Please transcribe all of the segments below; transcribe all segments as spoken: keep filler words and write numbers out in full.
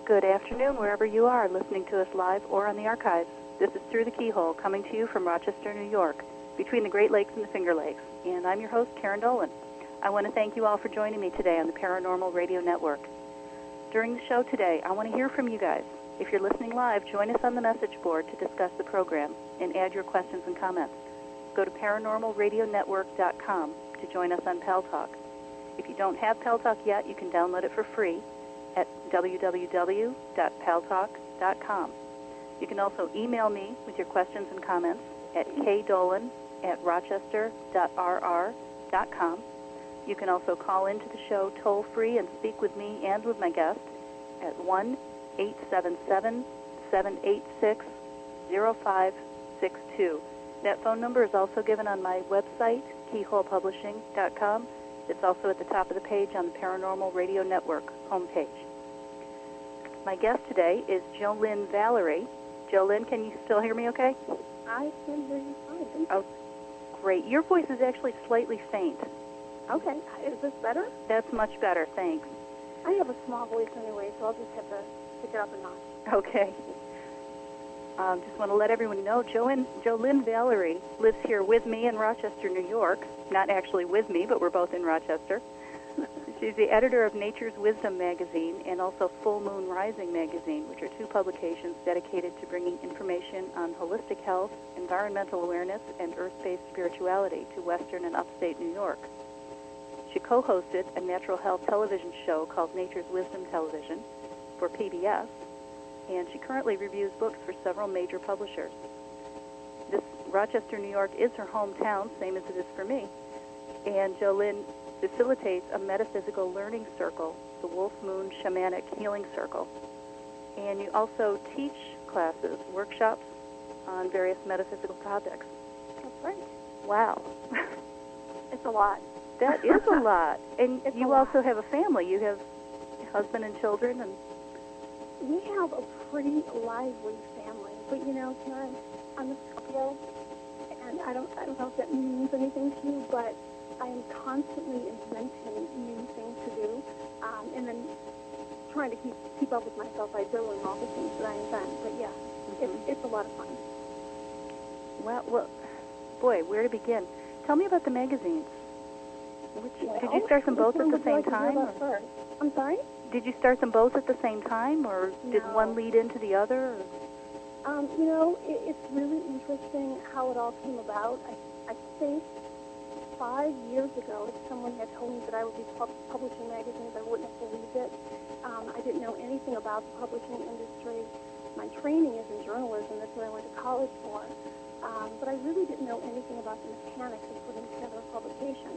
Good afternoon, wherever you are, listening to us live or on the archives. This is Through the Keyhole, coming to you from Rochester, New York, between the Great Lakes and the Finger Lakes. And I'm your host, Karen Dolan. I want to thank you all for joining me today on the Paranormal Radio Network. During the show today, I want to hear from you guys. If you're listening live, join us on the message board to discuss the program and add your questions and comments. Go to paranormal radio network dot com to join us on Pal Talk. If you don't have Pal Talk yet, you can download it for free at w w w dot pal talk dot com. You can also email me with your questions and comments at kdolan at rochester dot r r dot com. You can also call into the show toll-free and speak with me and with my guest at one eight seven seven, seven eight six, zero five six two. That phone number is also given on my website, keyhole publishing dot com. It's also at the top of the page on the Paranormal Radio Network homepage. My guest today is JoLynn Valerie. JoLynn, can you still hear me okay? I can hear you fine. Oh, great. Your voice is actually slightly faint. Okay. Is this better? That's much better, thanks. I have a small voice anyway, so I'll just have to pick it up a notch. Okay. Um, just want to let everyone know, JoLynn, JoLynn Valerie lives here with me in Rochester, New York. Not actually with me, but we're both in Rochester. She's the editor of Nature's Wisdom magazine and also Full Moon Rising magazine, which are two publications dedicated to bringing information on holistic health, environmental awareness, and earth-based spirituality to Western and upstate New York. She co-hosted a natural health television show called Nature's Wisdom Television for P B S, and she currently reviews books for several major publishers. This Rochester, New York is her hometown, same as it is for me, and JoLynn facilitates a metaphysical learning circle, the Wolf Moon Shamanic Healing Circle. And you also teach classes, workshops on various metaphysical topics. That's right. Wow. It's a lot. That is a lot. And It's you a also lot. have a family. You have a husband and children. And We have a pretty lively family, but you know, Karen, I'm a Scorpio, and I don't, I don't know if that means anything to you, but I am constantly inventing new things to do, um, and then trying to keep keep up with myself by doing all the things that I invent. But yeah, mm-hmm. it's it's a lot of fun. Well, well, boy, where to begin? Tell me about the magazines. Which, Well, did you start them both which at one the would you same like to hear time? about or- first? I'm sorry? Did you start them both at the same time, or did No. one lead into the other? Or? Um, you know, it, it's really interesting how it all came about. I, I think five years ago, if someone had told me that I would be pub- publishing magazines, I wouldn't have believed it. Um, I didn't know anything about the publishing industry. My training is in journalism. That's what I went to college for. Um, but I really didn't know anything about the mechanics of putting together a publication.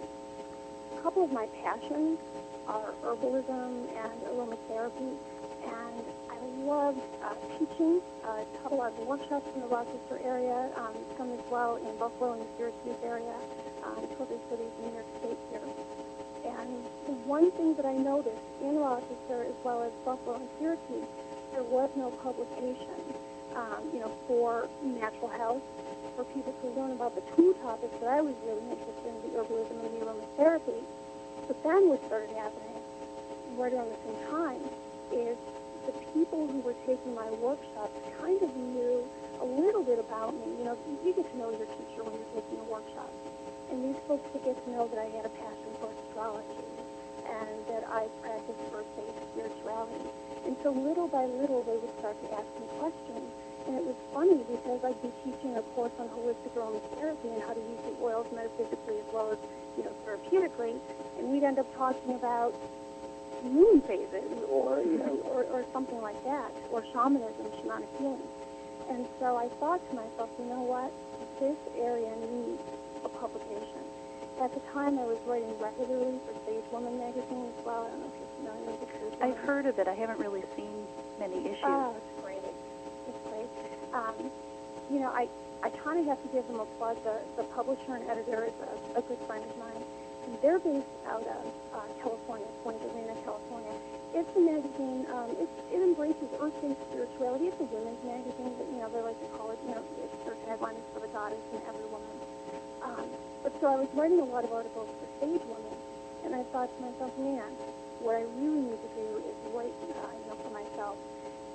A couple of my passions are herbalism and aromatherapy, and I loved uh, teaching. I taught a lot of workshops in the Rochester area, um, some as well in Buffalo and the Syracuse area, um, two other cities in New York State here. And the one thing that I noticed in Rochester as well as Buffalo and Syracuse, there was no publication, um, you know, for natural health, for people to learn about the two topics that I was really interested in, the herbalism and the aromatherapy. But then what started happening right around the same time is the people who were taking my workshops kind of knew a little bit about me. You know, you get to know your teacher when you're taking a workshop. And these folks would get to know that I had a passion for astrology and that I practiced earth-based spirituality. And so little by little, they would start to ask me questions. And it was funny because I'd be teaching a course on holistic aromatherapy and how to use the oils metaphysically as well as, you know, therapeutically. And we'd end up talking about moon phases or, you know, or, or something like that, or shamanism, shamanic healing. And so I thought to myself, you know what, this area needs a publication. At the time, I was writing regularly for Sage Woman magazine as well. I don't know if you're familiar with the Sage Woman. I've heard of it. I haven't really seen many issues. Oh, it's great. It's great. Um, you know, I, I kind of have to give them a plug. The, the publisher and editor is a, a good friend of mine. And they're based out of uh, California, Point Arena, California. It's a magazine, um, it, it embraces earth-based spirituality. It's a women's magazine, but, you know, they like to call it, you know, it's their tagline is for the goddess and every woman. Um, but so I was writing a lot of articles for Sage Woman, and I thought to myself, man, what I really need to do is write, uh, you know, for myself.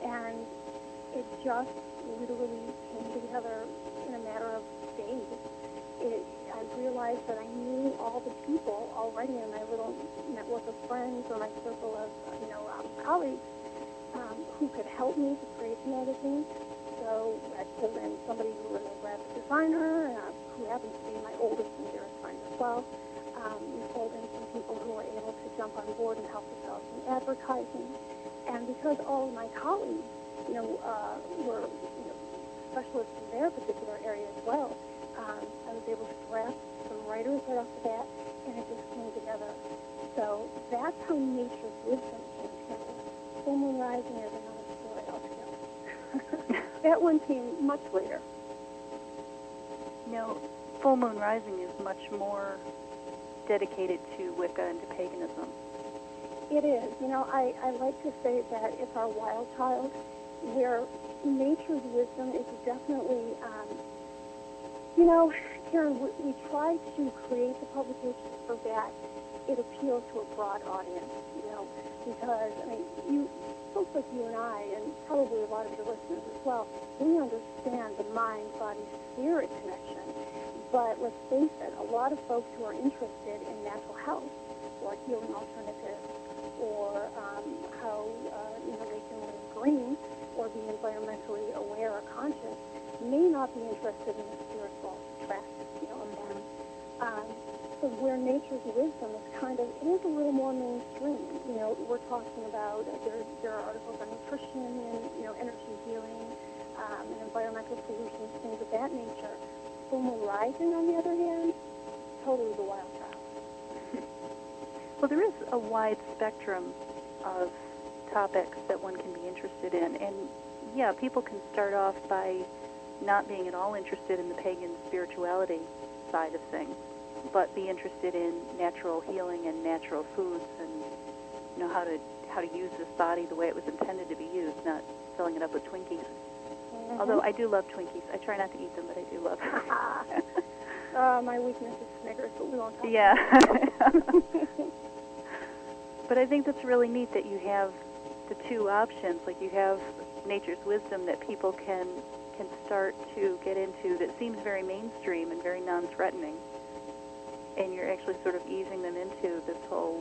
and it just literally came together in a matter of days. It, I realized that I knew all the people already in my little network of friends or my circle of, you know, um, colleagues um, who could help me to create the magazine. So I pulled in somebody who was a graphic designer, uh, who happens to be my oldest and dearest friend as well. Um, we pulled in some people who were able to jump on board and help us out in advertising. And because all of my colleagues, you know, uh, were you know, specialists in their particular area as well, um, I was able to draft some writers right off the bat, and it just came together. So that's how Nature's Wisdom came together. Full Moon Rising is another story altogether. That one came much later. No, Full Moon Rising is much more dedicated to Wicca and to paganism. It is. You know, I, I like to say that it's our wild child, where Nature's Wisdom is definitely, um, you know, Karen, we, we try to create the publication so that it appeals to a broad audience, you know, because, I mean, you, folks like you and I, and probably a lot of your listeners as well, we understand the mind, body, spirit connection. But let's face it, a lot of folks who are interested in natural health or healing alternatives or um, how uh, you know they can live green or be environmentally aware or conscious may not be interested in the spiritual track, you know, of that. Um, so where Nature's Wisdom is kind of, it is a little more mainstream. You know, we're talking about, uh, there, there are articles on nutrition and, you know, energy healing um, and environmental solutions, things of that nature. Full Moon Rising, on the other hand, totally the wild child. Well, there is a wide spectrum of topics that one can be interested in. And, yeah, people can start off by not being at all interested in the pagan spirituality side of things, but be interested in natural healing and natural foods and, you know, how to how to use this body the way it was intended to be used, not filling it up with Twinkies. Mm-hmm. Although I do love Twinkies. I try not to eat them, but I do love them. uh, my weakness is Snickers, but we won't talk yeah. about it. But I think that's really neat that you have the two options. Like you have Nature's Wisdom that people can can start to get into that seems very mainstream and very non-threatening. And you're actually sort of easing them into this whole...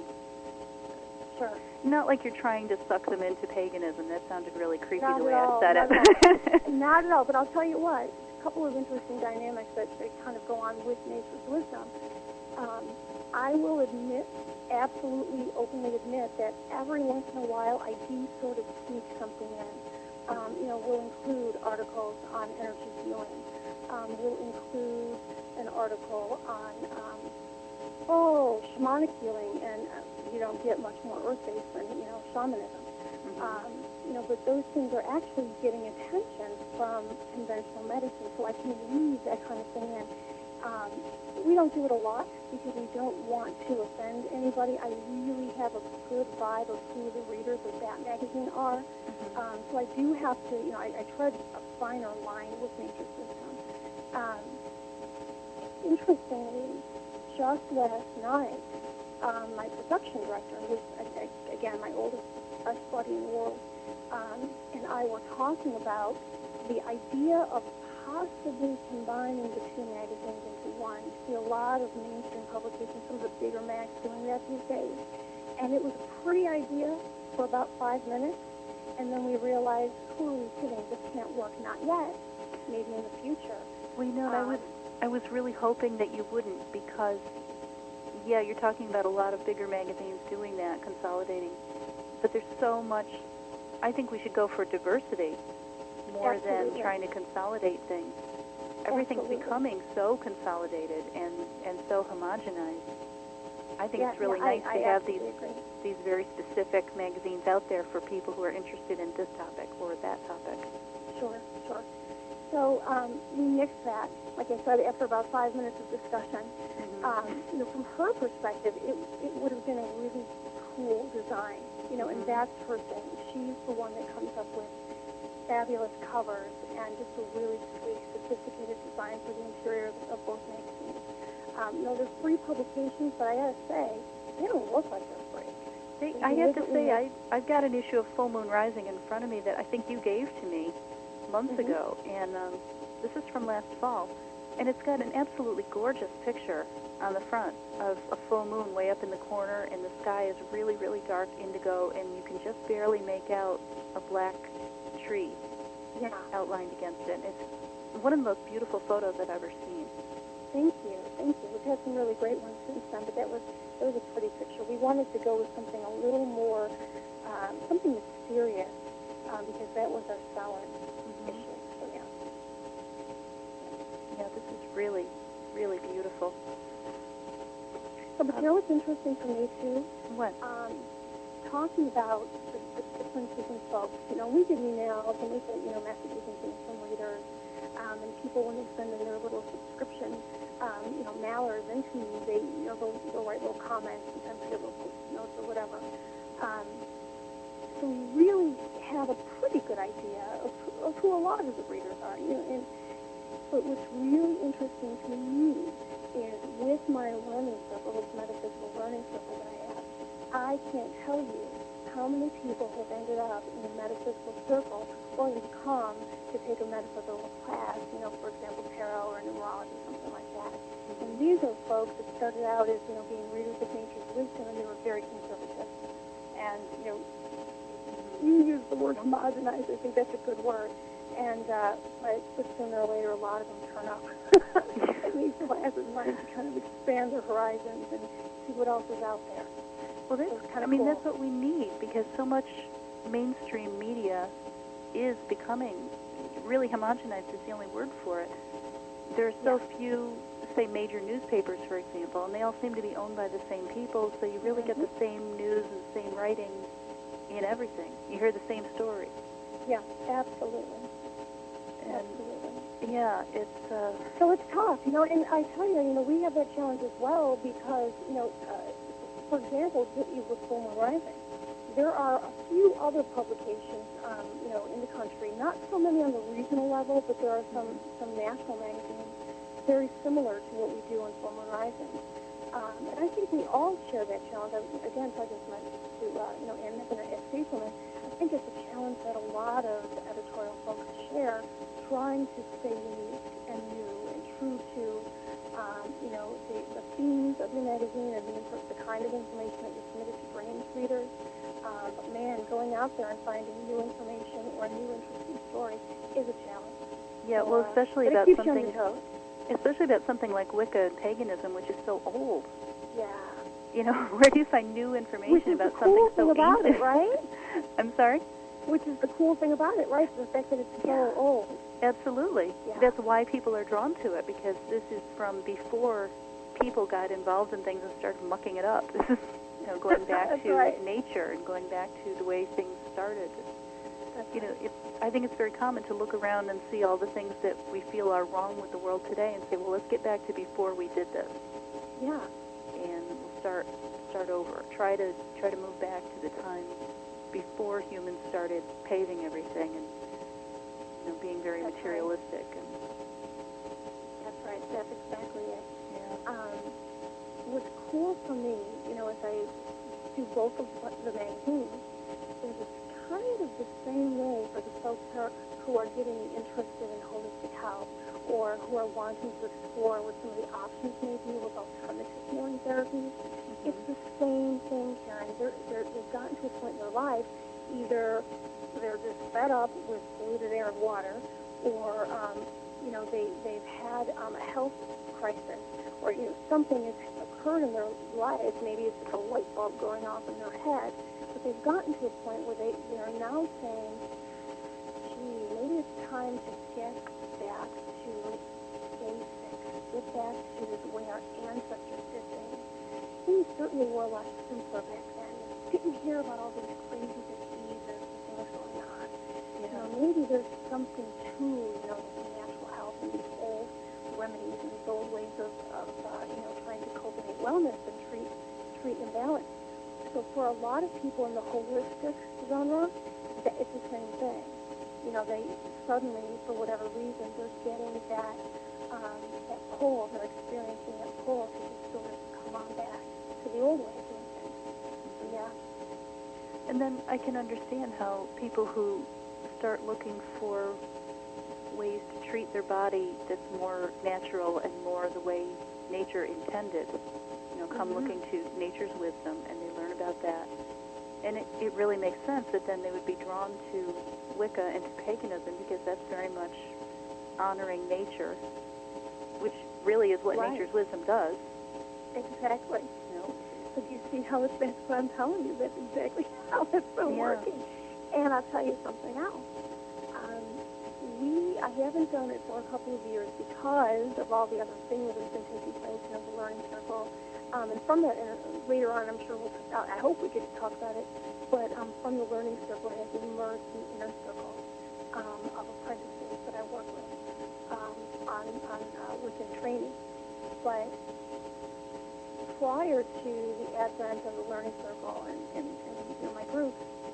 Sure. Not like you're trying to suck them into paganism. That sounded really creepy not the way all, I said not it. At all. Not at all. But I'll tell you what, a couple of interesting dynamics that, that kind of go on with Nature's Wisdom. Um, I will admit, absolutely openly admit, that every once in a while I do sort of sneak something in. Um, you know, we'll include articles on energy healing. Um, we'll include an article on, um, oh, shamanic healing, and uh, you don't get much more earth-based than, you know, shamanism. Mm-hmm. Um, you know, but those things are actually getting attention from conventional medicine, so I can weave that kind of thing in. Um, we don't do it a lot because we don't want to offend anybody. I really have a good vibe of who the readers of that magazine are. Mm-hmm. Um, so I do have to, you know, I, I tread a finer line with Nature's Wisdom. Um, interestingly, just last night, um, my production director, who's, again, my oldest best buddy in the world, um, and I were talking about the idea of possibly combining the two magazines into one. You see a lot of mainstream publications, some of the bigger mags doing that these days. And it was a pretty idea for about five minutes, and then we realized, who are we kidding? This can't work. Not yet. Maybe in the future. Well, you know, um, I was I was really hoping that you wouldn't, because, yeah, you're talking about a lot of bigger magazines doing that, consolidating. But there's so much. I think we should go for diversity more Absolutely. than trying to consolidate things. Everything's Absolutely. becoming so consolidated and, and so homogenized. I think yeah, it's really yeah, nice I, to I have these agree. these very specific magazines out there for people who are interested in this topic or that topic. Sure, sure. So um, we nixed that, like I said, after about five minutes of discussion. Mm-hmm. um, you know, from her perspective, it, it would have been a really cool design, you know, mm-hmm. and that's her thing. She's the one that comes up with fabulous covers and just a really sweet, sophisticated design for the interior of both magazines. Um, you know, there's three publications, but I gotta say, they don't look like they're free. They, So I have to deliberately say, make- I, I've got an issue of Full Moon Rising in front of me that I think you gave to me months Mhm. ago, and um, this is from last fall, and it's got an absolutely gorgeous picture on the front of a full moon way up in the corner, and the sky is really, really dark indigo, and you can just barely make out a black tree Yeah. outlined against it. It's one of the most beautiful photos I've ever seen. Thank you, thank you. We've had some really great ones since then, but that was that was a pretty picture. We wanted to go with something a little more, um, something mysterious, um, because that was our seller Mm-hmm. issue. So yeah. Yeah, this is really, really beautiful. So, but you know what's interesting for me too? What? Um, talking about the, the differences in folks. You know, we get emails and we get, you know, messages and things from readers, um, and people when they send in their little subscription, um, you know, mailers into me, they, you know, they'll, they'll write little comments, sometimes they get little post notes or whatever. Um, so we really have a pretty good idea of, of who a lot of the readers are. You know, and but what's really interesting to me is with my learning circle, this metaphysical learning circle that I have, I can't tell you how many people have ended up in a metaphysical circle or have come to take a metaphysical class, you know, for example, tarot or numerology, something like that. And these are folks that started out as, you know, being readers of nature's wisdom, and they were very conservative. And, you know, you use the word homogenized. I think that's a good word. And uh, but, but sooner or later, a lot of them turn up in these classes, wanting to kind of expand their horizons and see what else is out there. Well, that's, So it's kind I of mean, cool. that's what we need, because so much mainstream media is becoming really homogenized is the only word for it. There are so Yeah. few, say, major newspapers, for example, and they all seem to be owned by the same people, so you really get Mhm. the same news and the same writing in everything. You hear the same story. Yeah, absolutely. And, Absolutely. yeah, it's... Uh, So it's tough, you know, and I tell you, you know, we have that challenge as well because, you know, uh, for example, with with Full Moon Rising, there are a few other publications, um, you know, in the country, not so many on the regional level, but there are some, some national magazines very similar to what we do on Full Moon Rising. Um, and I think we all share that challenge. I, again, talking to, my, to uh, you know, Ann Nippon at Stapleman, I think it's a challenge that a lot of editorial folks share, trying to stay unique and new and true to, um, you know, the, the themes of your magazine and the, the kind of information that you're committed to bringing to readers. Um, but man, going out there and finding new information or a new interesting story is a challenge. yeah, So, well, uh, especially but it about keeps you on something... your toes. Especially about something like Wicca and paganism, which is so old. Yeah. You know, where do you find new information Which is about the cool something so thing about ancient? it, right? I'm sorry? Which is the cool thing about it, right? The fact that it's so Yeah. old. Absolutely. Yeah. That's why people are drawn to it, because this is from before people got involved in things and started mucking it up. This is, you know, going back That's to right. nature and going back to the way things started. That's You know, right. it's, I think it's very common to look around and see all the things that we feel are wrong with the world today and say, well, let's get back to before we did this, Yeah. and we'll start start over. Try to try to move back to the time before humans started paving everything and, you know, being very That's materialistic. And That's right. That's exactly it. yeah, Um, what's cool for me, you know, as I do both of the magazines, is it's kind of the same way for the folks who are, who are getting interested in holistic health or who are wanting to explore what some of the options may be with alternative healing therapies. mm-hmm. It's the same thing, Karen. They're, they're, they've gotten to a point in their life, either they're just fed up with polluted air and water, or um, you know, they, they've had um, a health crisis, or, you know, something has occurred in their lives. Maybe it's like a light bulb going off in their head, but they've gotten to a point where they, they are now saying, gee, maybe it's time to get back to basics, get back to the way our ancestors did things. Things certainly were a lot simpler back then. You didn't hear about all these crazy diseases and things going on. Yeah. You know, maybe there's something to, you know, this natural health and these old remedies and these old ways of, of uh, you know, trying to cultivate wellness and treat treat imbalance. So for a lot of people in the holistic genre, that it's the same thing. You know, they suddenly, for whatever reason, they're getting that um, that pull, they're experiencing that pull to just sort of come on back to the old way of doing things. So yeah. And then I can understand how people who start looking for ways to treat their body that's more natural and more the way nature intended, you know, come Mhm. looking to nature's wisdom, and they learn about that. And it, it really makes sense that then they would be drawn to Wicca and to paganism, because that's very much honoring nature, which really is what Right. nature's wisdom does. Exactly. You know? So do you see how it's, that's what I'm telling you, that's exactly how it's been Yeah. working. And I'll tell you something else. Um, we, I haven't done it for a couple of years because of all the other things that have been taking place, you know, the learning circle. Um, and from that, and uh, later on, I'm sure we'll, I hope we get to talk about it, but um, from the learning circle has emerged an inner circle um, of apprentices that I work with um, on, on uh, within training. But prior to the advent of the learning circle and, and, and you know, my group,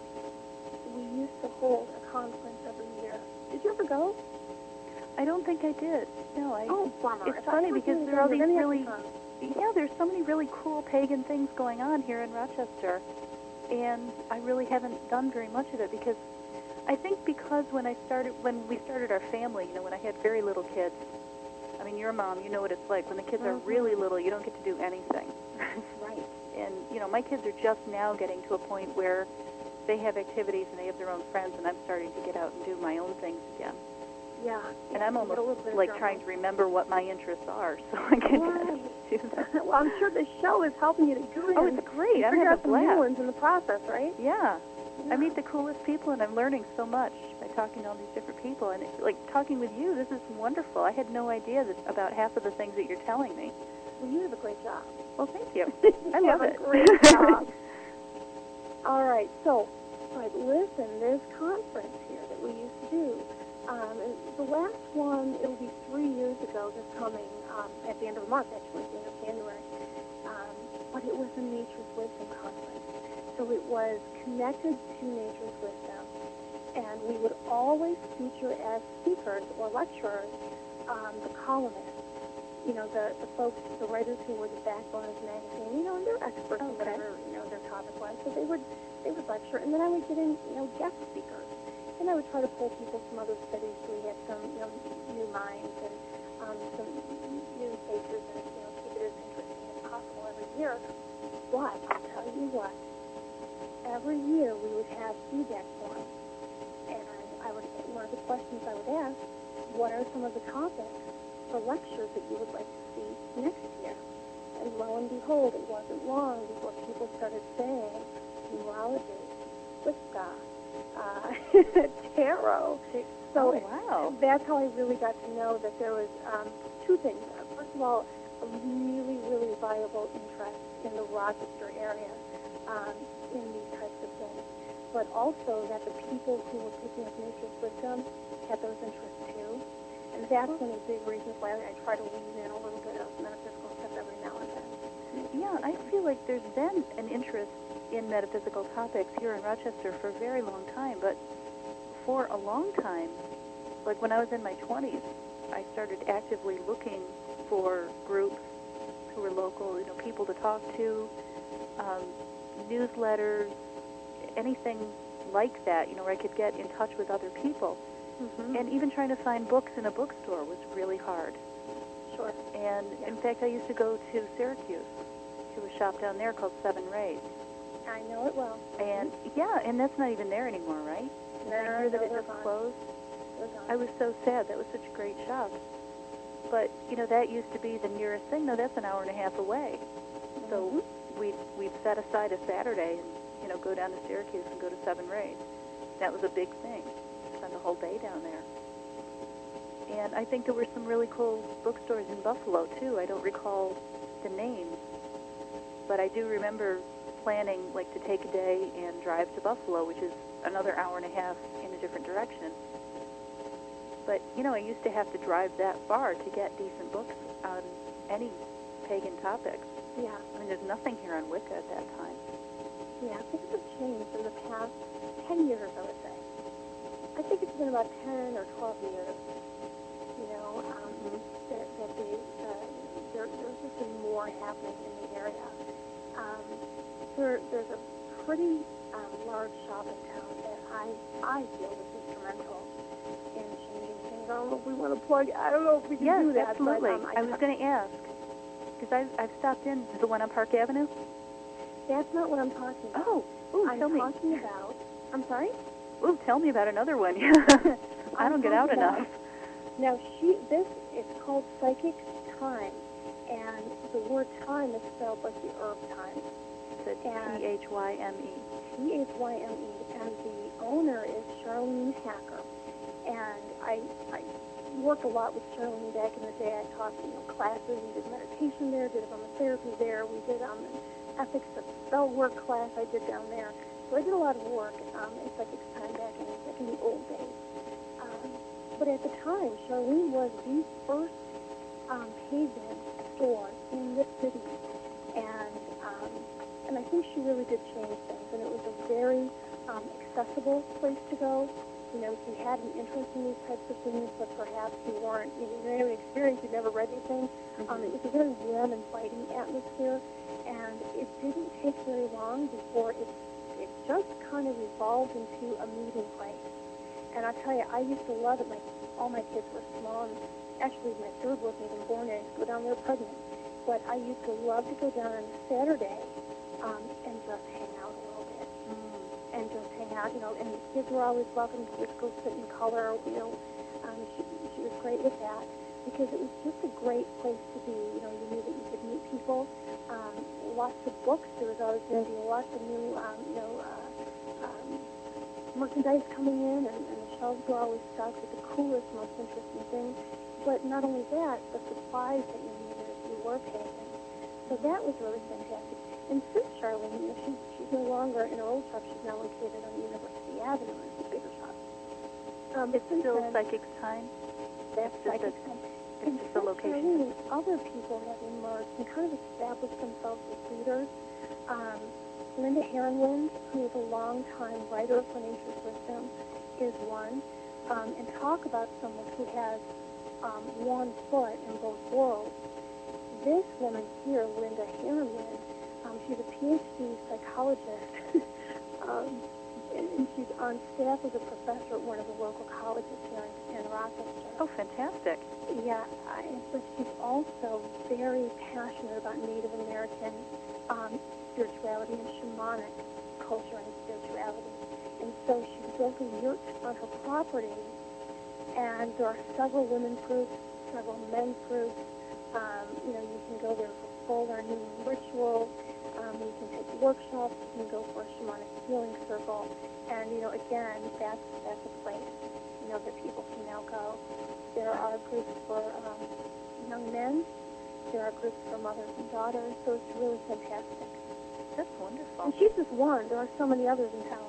we used to hold a conference every year. Did you ever go? I don't think I did. No, I. Oh, bummer. It's If I funny ever because do it there are all again, these you're gonna really, have to come. yeah, there's so many really cool pagan things going on here in Rochester, and I really haven't done very much of it because I think because when I started, when we started our family, you know, when I had very little kids, I mean, you're a mom, you know what it's like. When the kids are Mhm. really little, you don't get to do anything. Right. And, you know, my kids are just now getting to a point where they have activities and they have their own friends, and I'm starting to get out and do my own things again. Yeah. And yeah, I'm you almost get a little bit of like drama. trying to remember what my interests are so I can Right. do that. Well, I'm sure the show is helping you to do it. Oh, and it's great. you I'm figure having out a some new blast. ones in the process, right? Yeah. Yeah. I meet the coolest people, and I'm learning so much by talking to all these different people. And, it, like, talking with you, this is wonderful. I had no idea that about half of the things that you're telling me. Well, you have a great job. Well, thank you. You I love have it. a great job. All right, so, but listen, there's conference here that we used to do. Um, and the last one, it'll be three years ago this coming, um, at the end of March, actually, at the end of January. Um, but it was a Nature's Wisdom conference. So it was connected to Nature's Wisdom. And we would always feature as speakers or lecturers um, the columnists. You know, the, the folks, the writers who were the backbone of the magazine, you know, and they're experts in Okay. whatever, you know, their topic was. So they would, they would lecture, and then I would get in, you know, guest speakers. And I would try to pull people from other cities so we had some, you know, new minds and um, some new faces and, you know, keep it as interesting as possible every year. But I'll tell you what, every year we would have feedback forums. And I would, one of the questions I would ask, what are some of the topics for lectures that you would like to see next year? And lo and behold, it wasn't long before people started saying numerology, Wicca, uh, tarot. So Oh, wow. that's how I really got to know that there was um, two things. First of all, a really, really viable interest in the Rochester area um, in these types of things. But also that the people who were picking up Nature's Wisdom had those interests too. And that's one of the big reasons why I try to weave in a little bit of metaphysical stuff every now and then. Yeah, I feel like there's been an interest in metaphysical topics here in Rochester for a very long time, but for a long time, like when I was in my twenties, I started actively looking for groups who were local, you know, people to talk to, um, newsletters, anything like that, you know, where I could get in touch with other people. Mm-hmm. And even trying to find books in a bookstore was really hard. Sure. And Yeah. in fact, I used to go to Syracuse to a shop down there called Seven Rays. I know it well. And yeah, and that's not even there anymore, right? Did I No, hear that no, it they're just gone. closed? They're gone. I was so sad. That was such a great shop. But, you know, that used to be the nearest thing. No, that's an hour and a half away. So Mm-hmm. we'd, we'd set aside a Saturday and, you know, go down to Syracuse and go to Seven Rays. That was a big thing. Spend the whole day down there. And I think there were some really cool bookstores in Buffalo, too. I don't recall the names. But I do remember planning, like, to take a day and drive to Buffalo, which is another hour and a half in a different direction. But, you know, I used to have to drive that far to get decent books on any pagan topics. Yeah. I mean, there's nothing here on Wicca at that time. Yeah, things have changed in the past ten years, I would say. I think it's been about ten or twelve years, you know, um, Mm-hmm. that, that the, uh, there, there's just been more happening in the area. Um, there, there's a pretty um, large shop in town that I I feel was instrumental in changing things. I don't know if we want to plug. I don't know if we can Yes, do that. absolutely. But, um, I, I was going to ask, because I've, I've stopped in. The one on Park Avenue? That's not what I'm talking about. Oh, ooh, I'm tell me. talking about. I'm sorry. Ooh, tell me about another one. I don't get out about, enough. Now, she, this is called Psychic Time, and the word time is spelled like the herb time. It's T H Y M E. T H Y M E, and the owner is Charlene Hacker. And I, I worked a lot with Charlene back in the day. I taught, you know, classes and did meditation there, did aromatherapy there. We did um, an ethics of spell work class I did down there. So I did a lot of work um, in Psychic Time back in, back in the old days. Um, But at the time, Charlene was the first um, pagan store in this city, and um, and I think she really did change things. And it was a very um, accessible place to go. You know, if you had an interest in these types of things, but perhaps you weren't, you know, you didn't have any experience, you'd never read anything. Mm-hmm. Um, it was a very warm, inviting atmosphere, and it didn't take very long before it it just kind of evolved into a meeting place. And I tell you, I used to love it. My, all my kids were small, and actually my third wasn't even born yet. I used to go down there pregnant. But I used to love to go down on a Saturday um, and just hang out a little bit. Mm. And just hang out, you know, and the kids were always welcome to just go sit in color, you know. Um, she, she was great with that because it was just a great place to be. You know, you knew that you could meet people. Um, lots of books. There was always going to be lots of new, um, you know, uh, um, merchandise coming in, and, and the shelves were always stocked with the coolest, most interesting things. But not only that, the supplies that you needed if you were pagan. So that was really fantastic. And since Charlene, you know, she's, she's no longer in her old shop. She's now located on University Avenue. It's a bigger shop. Um, it's still then, Psychic Time? That's Psychic Time. It's and just a location. Charlene, other people have emerged and kind of established themselves as leaders. Um, Linda Heronwind, who is a long-time writer for Nature's Wisdom, is one. Um, and talk about someone who has um, one foot in both worlds. This woman here, Linda Heronwind, um, she's a P H D psychologist, um, and, and she's on staff as a professor at one of the local colleges here in, in Rochester. Oh, fantastic. Yeah, I, but she's also very passionate about Native American um, spirituality and shamanic culture and spirituality. And so she's built a yurt on her property, and there are several women's groups, several men's groups. Um, you know, you can go there for full or new rituals. Um, you can take workshops. You can go for a shamanic healing circle. And, you know, again, that's, that's a place, you know, that people can now go. There are groups for um, young men. There are groups for mothers and daughters. So it's really fantastic. That's wonderful. And she's just one. There are so many others in town.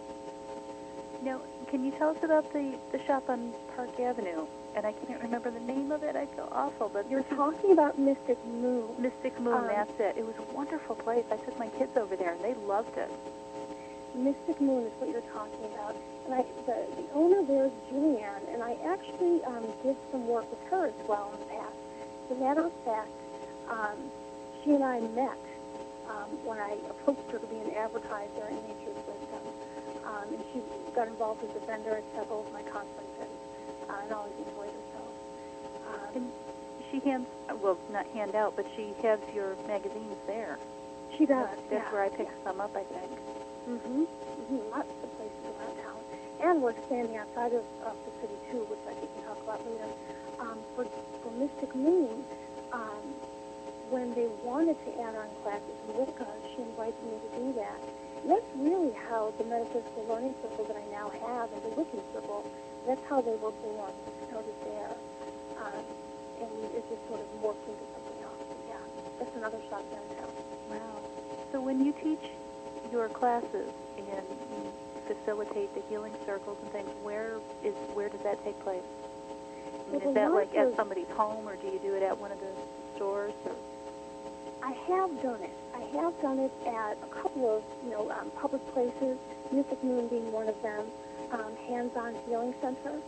Now, can you tell us about the, the shop on Park Avenue? And I can't remember the name of it. I feel awful. But You're talking about Mystic Moon. Mystic Moon, um, that's it. It was a wonderful place. I took my kids over there, and they loved it. Mystic Moon is what you're talking about. And I, the, the owner there is Julianne, and I actually um, did some work with her as well in the past. As a matter of fact, um, she and I met um, when I approached her to be an advertiser in Nature's Wisdom. Um, and she got involved as a vendor at several of my conferences, uh, and always enjoyed herself. Um, and she hands, well, not hand out, but she has your magazines there. She does. That's, that's yeah, where I picked yeah. some up, I think. Mm-hmm. Mm-hmm. Lots of places around town. And we're expanding outside of, of the city, too, which I think we can talk about later. Um, for, for Mystic Moon, um, when they wanted to add on classes in Wicca, she invited me to do that. And that's really how the Metaphysical Learning Circle that I now have and the Wiccan Circle, that's how they were born. It started there. Um, and it just sort of morphed into something else. But yeah, that's another shop downtown. Wow. So when you teach your classes and you facilitate the healing circles and things, where is where does that take place? I mean, well, is that like at of, somebody's home, or do you do it at one of the stores? Or? I have done it. I have done it at a couple of, you know, um, public places, Mystic Moon being one of them, um, Hands-On Healing Center.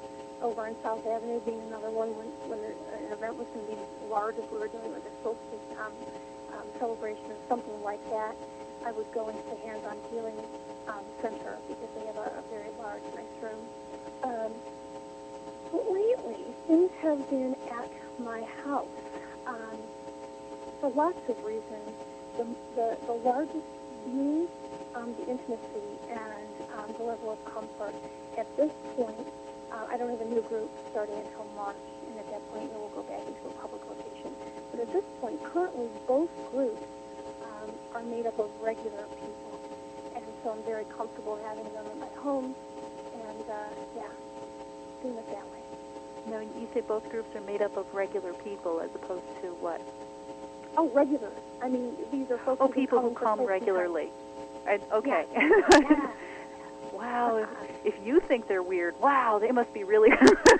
over on South Avenue being another one when, when an event was going to be large, if we were doing like a solstice um, um, celebration or something like that, I would go into the Hands-On Healing um, Center because they have a, a very large, nice room. Um, but lately, things have been at my house um, for lots of reasons. The, the, the largest being um, the intimacy and um, the level of comfort. At this point, uh, I don't have a new group starting until March, and at that point, it will go back into a public location. But at this point, currently, both groups um, are made up of regular people, and so I'm very comfortable having them in my home, and uh, yeah, doing it that way. Now, you say both groups are made up of regular people as opposed to what? Oh, regular. I mean, these are folks Oh, who people who come come for regularly. I, okay. Yeah. Yeah. Wow. If, if you think they're weird, wow, they must be really...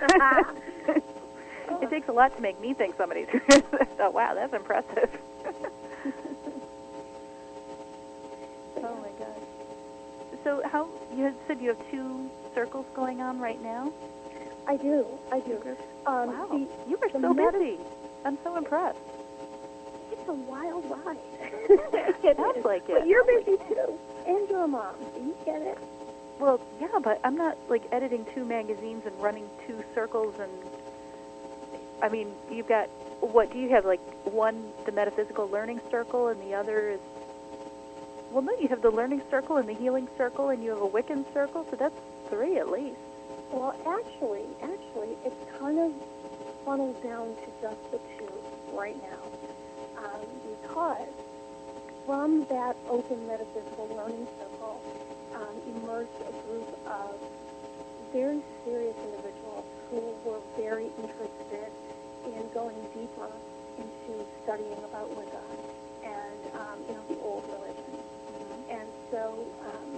It takes a lot to make me think somebody's weird. So, wow, that's impressive. Oh, my gosh. So how, you had said you have two circles going on right now? I do. I do. Um, Wow. the, you are so busy. I'm so impressed. It's a wild ride. It sounds like it. But you're busy, too. And you're a mom. So you get it. Well, yeah, but I'm not, like, editing two magazines and running two circles and... I mean, you've got... What, do you have, like, one, the Metaphysical Learning Circle, and the other is... Well, no, you have the Learning Circle and the Healing Circle, and you have a Wiccan Circle, so that's three at least. Well, actually, actually, it's kind of funneled down to just the two right now. Um, because from that open metaphysical learning circle um, emerged a group of very serious individuals who were very interested in going deeper into studying about Wicca and, um, you know, the old religion. Mm-hmm. And so um,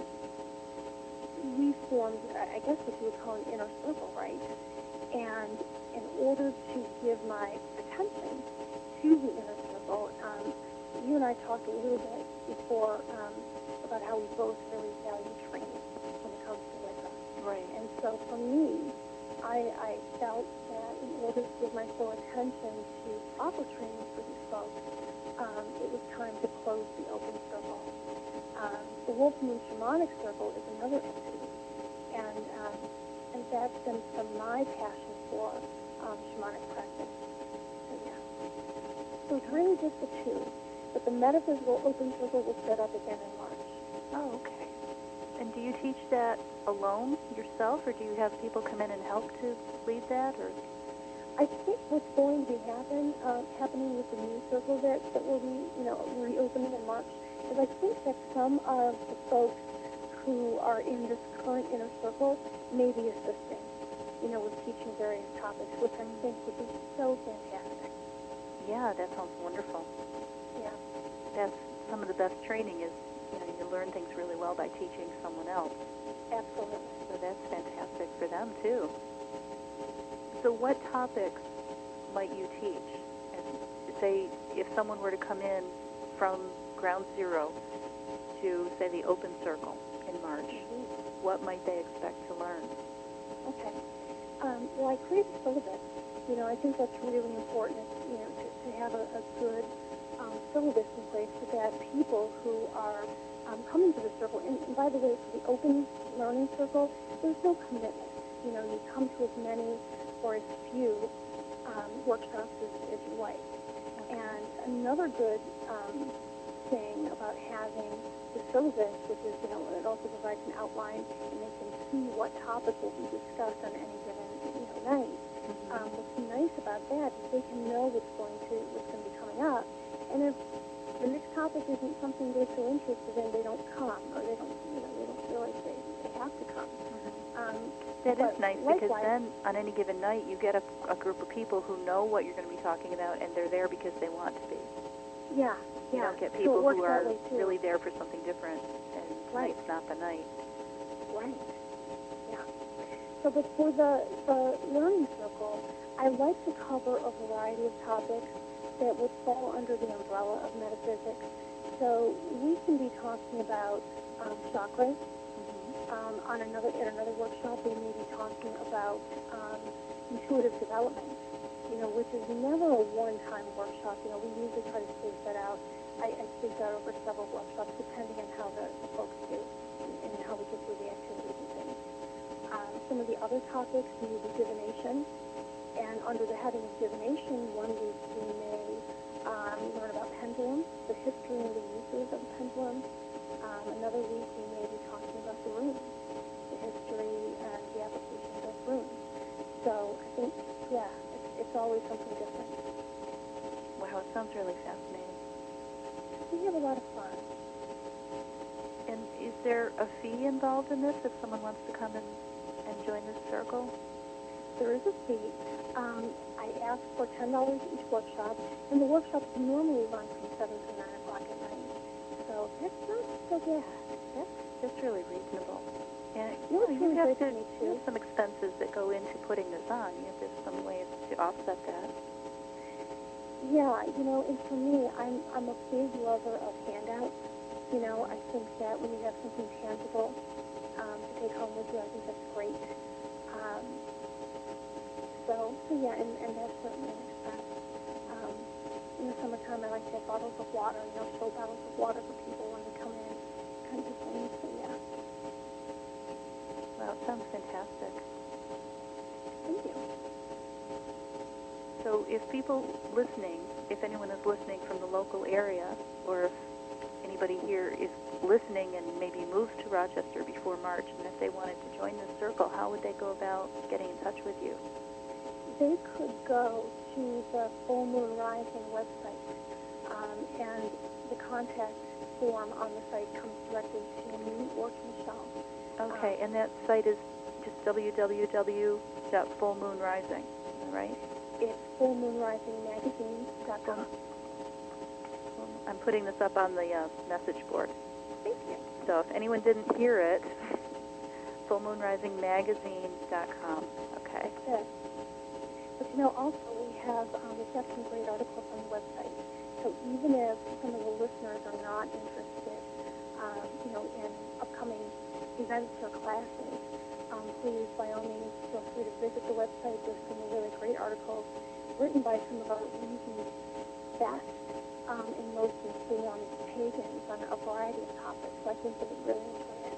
we formed, I guess what you would call an inner circle, right? And in order to give my attention to the inner circle, um, you and I talked a little bit before um, about how we both really value training when it comes to Wicca. Right. And so for me, I, I felt that in order to give my full attention to proper training for these folks, um, it was time to close the open circle. Um, the Wolf Moon Shamanic Circle is another entity, and um, and that stems from my passion for um, shamanic practice. So yeah. So it's really just the two, but the metaphysical open circle will set up again in March. Oh, okay. And do you teach that alone yourself, or do you have people come in and help to lead that, or? I think what's going to be happen, uh, happening with the new circle that, that will be, you know, reopening in March, is I think that some of the folks who are in this current inner circle may be assisting, you know, with teaching various topics, which I think would be so fantastic. Yeah, that sounds wonderful. Yeah. That's some of the best training is, you know, you learn things really well by teaching someone else. Absolutely. So that's fantastic for them, too. So what topics might you teach? And say, if someone were to come in from ground zero to, say, the open circle in March, mm-hmm. what might they expect to learn? Okay. Um, well, I create a syllabus. You know, I think that's really important, you know, to, to have a, a good um, syllabus in place so that people who are um, coming to the circle, and, and by the way, for the open learning circle, there's no commitment. You know, you come to as many or as few um, workshops as, as you like. And another good um, thing about having the syllabus, which is, you know, it also provides an outline, and they can see what topic will be discussed on any given, you know, night. Mm-hmm. Um, what's nice about that is they can know what's going to what's going to be coming up, and if the next topic isn't something they're so interested in, they don't come, or they don't, you know, they don't feel like they, they have to come. Mm-hmm. Um, that is nice likewise, because then on any given night you get a, a group of people who know what you're going to be talking about, and they're there because they want to be. Yeah. You yeah. don't get people so who are really there for something different, and right. tonight's not the night. Right. Yeah. So, but for the, the learning circle, I like to cover a variety of topics that would fall under the umbrella of metaphysics. So we can be talking about um, chakras, mm-hmm. Um, on another at another workshop, we may be talking about um, intuitive development, you know, which is never a one-time workshop. You know, we usually try to space that out. I, I space out over several workshops, depending on how the, the folks do and, and how we get through the activities and things. Um, some of the other topics we use divination, and under the heading of divination, one week we may um, learn about pendulums, the history and the uses of the pendulum. Um, another week we may be talking about the runes, the history and the applications of runes. So I think, yeah, it's, it's always something different. Wow, it sounds really fascinating. We have a lot of fun. And is there a fee involved in this if someone wants to come and, and join this circle? There is a fee. Um, I ask for ten dollars each workshop, and the workshops normally run from seven to nine o'clock at night. So that's not so bad. That's, that's really reasonable. And You know, you, it's know, really you have great to for me, you too. have some expenses that go into putting this on. You have there's some ways to offset that. Yeah, you know, and for me, I'm I'm a big lover of handouts. You know, I think that when you have something tangible um, to take home with you, I think that's great. Um, so, so yeah, and, and that's certainly an expense. Um, in the summertime, I like to have bottles of water, you know, show bottles of water for people when they come in, kinds of things. So yeah, Wow, it sounds fantastic. thank you. So if people listening, if anyone is listening from the local area, or if anybody here is listening and maybe moves to Rochester before March, and if they wanted to join this circle, how would they go about getting in touch with you? They could go to the Full Moon Rising website, um, and the contact form on the site comes directly to me or to Michelle. Okay, Um, and that site is just w w w dot full moon rising, right? It's full moon rising magazine dot com. I'm putting this up on the uh, message board. Thank you. So if anyone didn't hear it, full moon rising magazine dot com. Okay. That's it. But you know, also we have um, we've got some great articles on the website. So even if some of the listeners are not interested, um, you know, in upcoming events or classes, um, please by all means feel free to visit the website. There's some really great articles written by some of our region's best um, and most informed pagans on a variety of topics. So I think they would really enjoy it.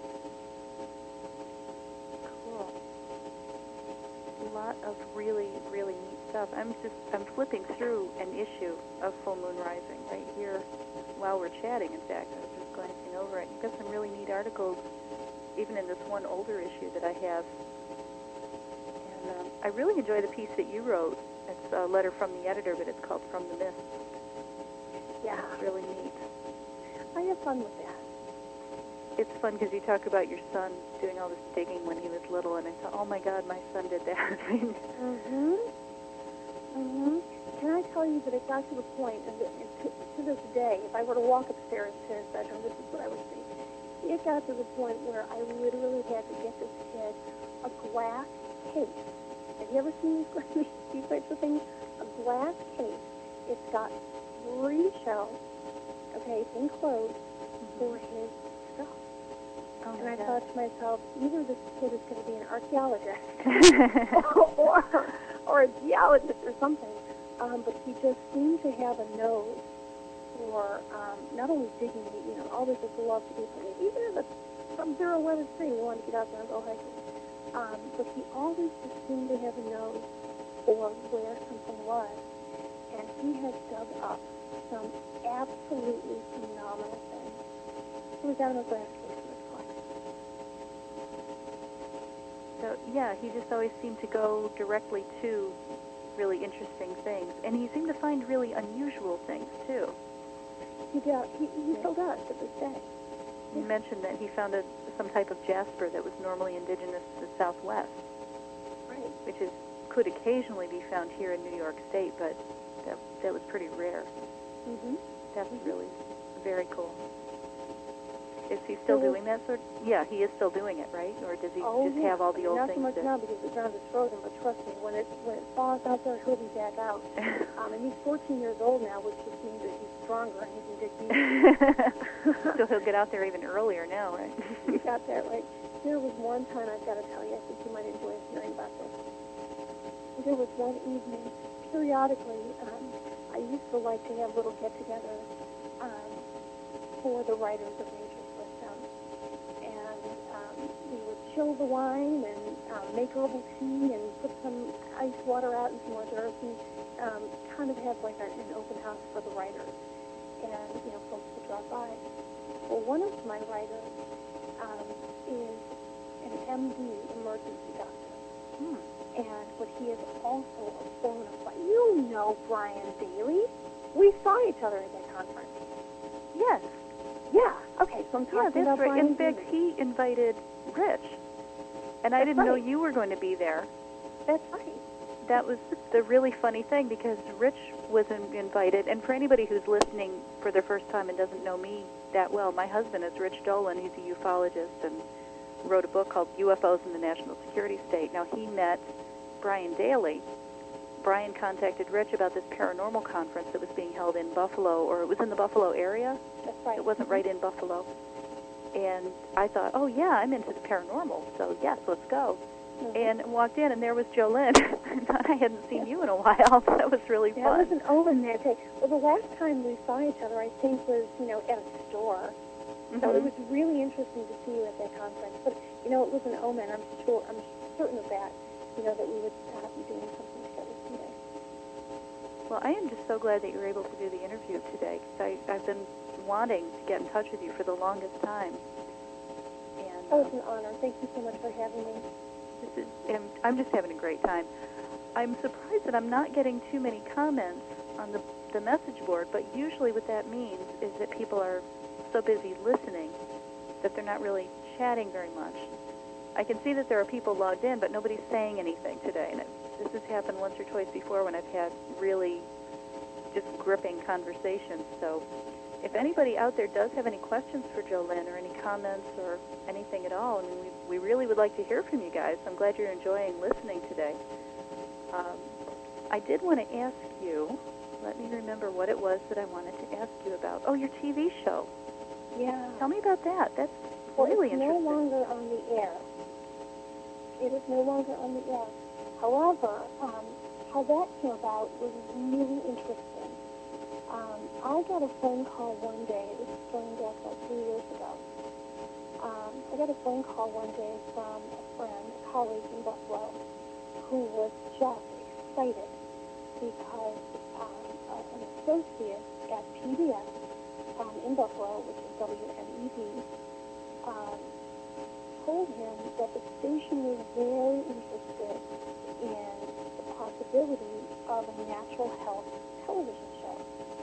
Cool. A lot of really, really neat stuff. I'm just, I'm flipping through an issue of Full Moon Rising right here while we're chatting. In fact, I was just glancing over it. You've got some really neat articles, even in this one older issue that I have. And um, I really enjoy the piece that you wrote. It's a letter from the editor, but it's called From the Mist. Yeah, It's really neat. I have fun with that. It's fun because you talk about your son doing all this digging when he was little, and I thought, oh my God, my son did that. Mm-hmm. Mm-hmm. Can I tell you that it got to the point, and, that, and to, to this day, if I were to walk upstairs to his bedroom, this is what I would see. It got to the point where I literally had to get this kid a glass case. Have you ever seen these, these types of things? A glass case. It's got three shelves, okay, enclosed for his stuff. Oh And my I God. thought to myself, either this kid is going to be an archaeologist or, or a geologist or something. Um, but he just seemed to have a nose for um, not only digging, you know, all this is love to do, even if it's sub-zero weather tree, we want to get out there and go hiking. Um, but he always just seemed to have a nose for where something was. And he has dug up some absolutely phenomenal things. So we got him a glass case for his class. So, yeah, he just always seemed to go directly to really interesting things. And he seemed to find really unusual things, too. He, do, he, he still does to this day. You Yeah. mentioned that he found a, some type of jasper that was normally indigenous to the Southwest, Right. which is could occasionally be found here in New York State, but that, that was pretty rare. Mm-hmm. That's Mhm. really very cool. Is he still So doing that sort? Yeah, he is still doing it, right? Or does he Oh, just yeah. have all the old Not things so much that... now because the ground is frozen, but trust me, when it when it thaws out there, he'll be back out. Um, and he's fourteen years old now, which just means that he's stronger and he can dig deeper. So he'll get out there even earlier now, right? You got that right. there was one time, I've got to tell you, I think you might enjoy hearing about this. There was one evening, periodically, um, I used to like to have little get-togethers um, for the writers of Nature's Wisdom. And um, we would chill the wine and um, make herbal tea and put some ice water out and some hors d'oeuvres and um, kind of have like an, an open house for the writers. And, you know, folks would drop by. Well, one of my writers um, is an M D, emergency doctor. Hmm. And but he is also a bona fide. You know Brian Daly. We saw each other at that conference. Yes. Yeah. Okay, so I'm talking Yeah, that's about right. Brian In fact, Daly. he invited Rich, and I That's didn't know right. you were going to be there. That's right. That was the really funny thing, because Rich was in, invited, and for anybody who's listening for their first time and doesn't know me that well, my husband is Rich Dolan. He's a ufologist and wrote a book called U F Os in the National Security State. Now, he met Brian Daly. Brian contacted Rich about this paranormal conference that was being held in Buffalo, or it was in the Buffalo area. That's right. It wasn't right in Buffalo. And I thought, oh, yeah, I'm into the paranormal, so yes, let's go. Mm-hmm. And walked in, and there was Jolynn. I hadn't seen you in a while. That was really That fun. was an omen that day. Well, the last time we saw each other, I think, was, you know, at a store. Mm-hmm. So it was really interesting to see you at that conference. But, you know, it was an omen. I'm sure, I'm certain of that, you know, that we would uh, be doing something together someday. Well, I am just so glad that you were able to do the interview today, because I've been wanting to get in touch with you for the longest time. And, Oh, um, it's an honor. Thank you so much for having me. This is, and I'm just having a great time. I'm surprised that I'm not getting too many comments on the, the message board, but usually what that means is that people are so busy listening that they're not really chatting very much. I can see that there are people logged in, but nobody's saying anything today. And it, this has happened once or twice before when I've had really just gripping conversations. So if anybody out there does have any questions for Jolynn or any comments or anything at all, I mean, we, we really would like to hear from you guys. I'm glad you're enjoying listening today. Um, I did want to ask you, let me remember what it was that I wanted to ask you about. Oh, your T V show. Yeah. Tell me about that. That's Well, really it's interesting. no longer on the air. It is no longer on the air. However, um, how that came about was really interesting. Um, I got a phone call one day, this is going back like three years ago. Um, I got a phone call one day from a friend, a colleague in Buffalo, who was just excited because um, uh, an associate at P B S um, in Buffalo, which is W N E D, um, told him that the station was very interested in the possibility of a natural health television show.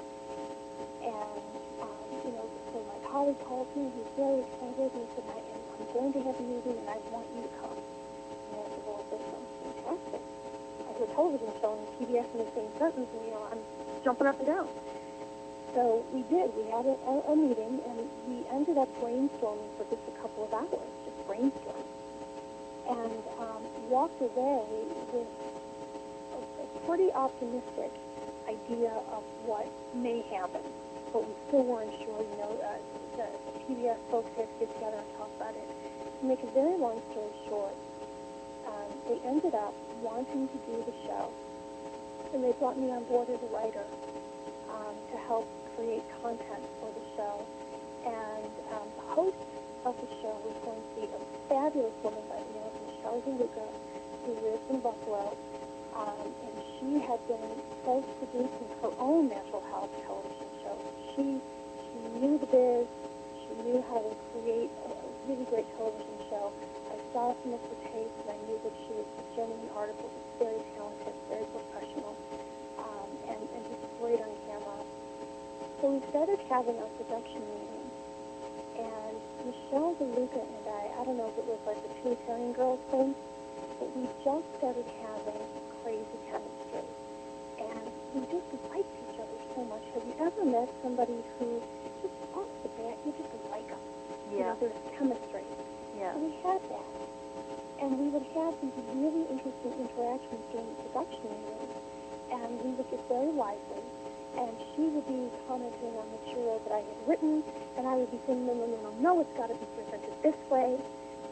And, um, you know, so my colleague called me, he's very excited, and he said, I am, I'm going to have a meeting, and I want you to come. And I said, well, this sounds fantastic. I heard television show and P B S in the same sentence, and, you know, I'm jumping up and down. So we did. We had a, a, a meeting, and we ended up brainstorming for just a couple of hours, just brainstorming, and um, walked away with a, a pretty optimistic idea of what may happen. But we still weren't sure. You know, uh, the, the P B S folks had to get together and talk about it. To make a very long story short, um, they ended up wanting to do the show, and they brought me on board as a writer um, to help create content for the show. And um, the host of the show was going to be a fabulous woman by the name of Michelle DeLuca, who lives in Buffalo. Um, and she had been self-producing her own natural health television show. She, she knew the biz. She knew how to create a, a really great television show. I saw some of her tapes, and I knew that she was a genuine artist, very talented, very professional, um, and, and just great on camera. So we started having our production meeting, and Michelle DeLuca and I, I don't know if it was like the two Italian girls thing, but we just started having crazy chemistry. And we just liked each other so much. Have you ever met somebody who, just off the bat, you just like them? Yeah. You know, there's chemistry. Yeah. So we had that. And we would have these really interesting interactions during the production meeting, and we would get very lively. And she would be commenting on material that I had written, and I would be saying, no, no, no, no, no, it's got to be presented this way.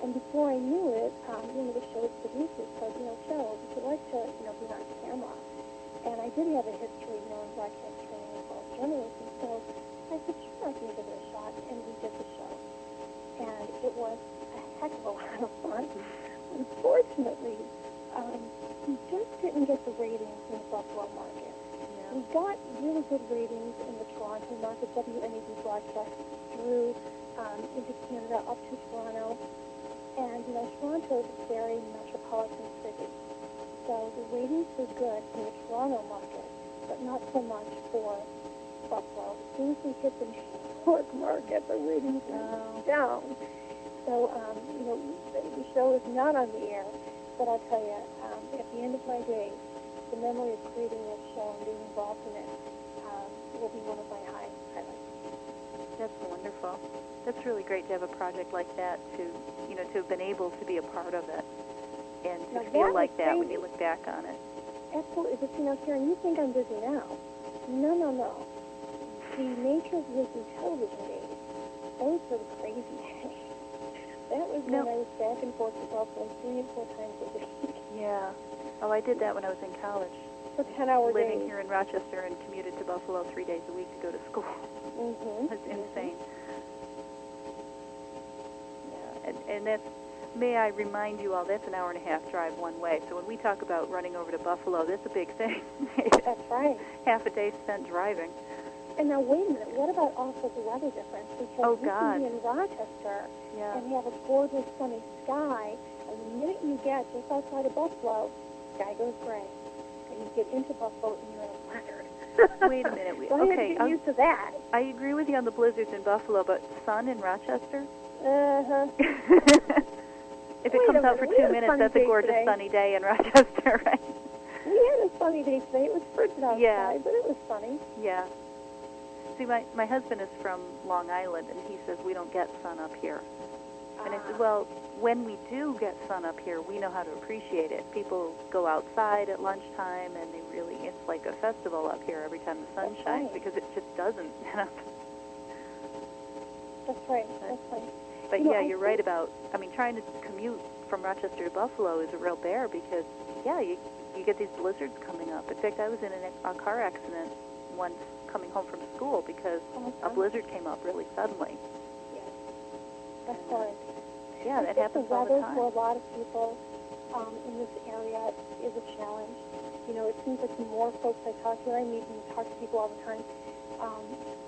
And before I knew it, um, one of the show's producers said, you know, Cheryl, would you like to, you know, be on camera? And I did have a history, you know, in broadcast training as well as journalism, so I said, sure, I can give it a shot, and we did the show. And it was a heck of a lot of fun. Unfortunately, um, we just didn't get the ratings in the Buffalo market. Yeah. We got really good ratings in the Toronto market. W N E D broadcast through um, into Canada up to Toronto. And, you know, Toronto is a very metropolitan city. So the ratings were good in the Toronto market, but not so much for Buffalo. As soon as we hit the New York market, the ratings went down. So, um, you know, the, the show is not on the air, but I'll tell you, um, at the end of my days, the memory of creating this show and being involved in it um, will be one of my high highlights. That's wonderful. That's really great to have a project like that, to, you know, to have been able to be a part of it and to Now, feel that like was that when crazy. you look back on it. Absolutely. But, you know, Karen, you think I'm busy now. No, no, no. The nature of Wisdom television days, those were the crazy days. That was No. when I was back and forth to Buffalo three and four times a week. Yeah. Oh, I did that when I was in college. For ten-hour Living days. here in Rochester and commuted to Buffalo three days a week to go to school. Mm-hmm. That's insane. Yeah, and, and that's, may I remind you all, that's an hour and a half drive one way. So when we talk about running over to Buffalo, that's a big thing. That's right. Half a day spent driving. And now, wait a minute. What about also the weather difference? Because Oh, you God. can be in Rochester Yeah. and have a gorgeous sunny sky, and the minute you get just outside of Buffalo, sky goes gray. And you get into Buffalo and you're in a blizzard. Wait a minute. We, so I had to okay, get I'll- used to that. I agree with you on the blizzards in Buffalo, but sun in Rochester? Uh-huh. If it Wait a comes out minute, for we two had a minutes, sunny that's a day gorgeous today. sunny day in Rochester, right? We had a sunny day today. It was frigid outside, Yeah. but it was sunny. Yeah. See, my, my husband is from Long Island, and he says we don't get sun up here. And I said, well, when we do get sun up here, we know how to appreciate it. People go outside at lunchtime, and they really, it's like a festival up here every time the sun That's shines, right. because it just doesn't. That's right. That's right. But You know, yeah, I you're right think- about, I mean, trying to commute from Rochester to Buffalo is a real bear because, yeah, you, you get these blizzards coming up. In fact, I was in an, a car accident once coming home from school because Oh, a wow. blizzard came up really suddenly. Yes. That's horrid. Yeah, I that think happens the all the weather time. for a lot of people um, in this area is a challenge. You know, it seems like the more folks I talk to, I meet and talk to people all the time. Um,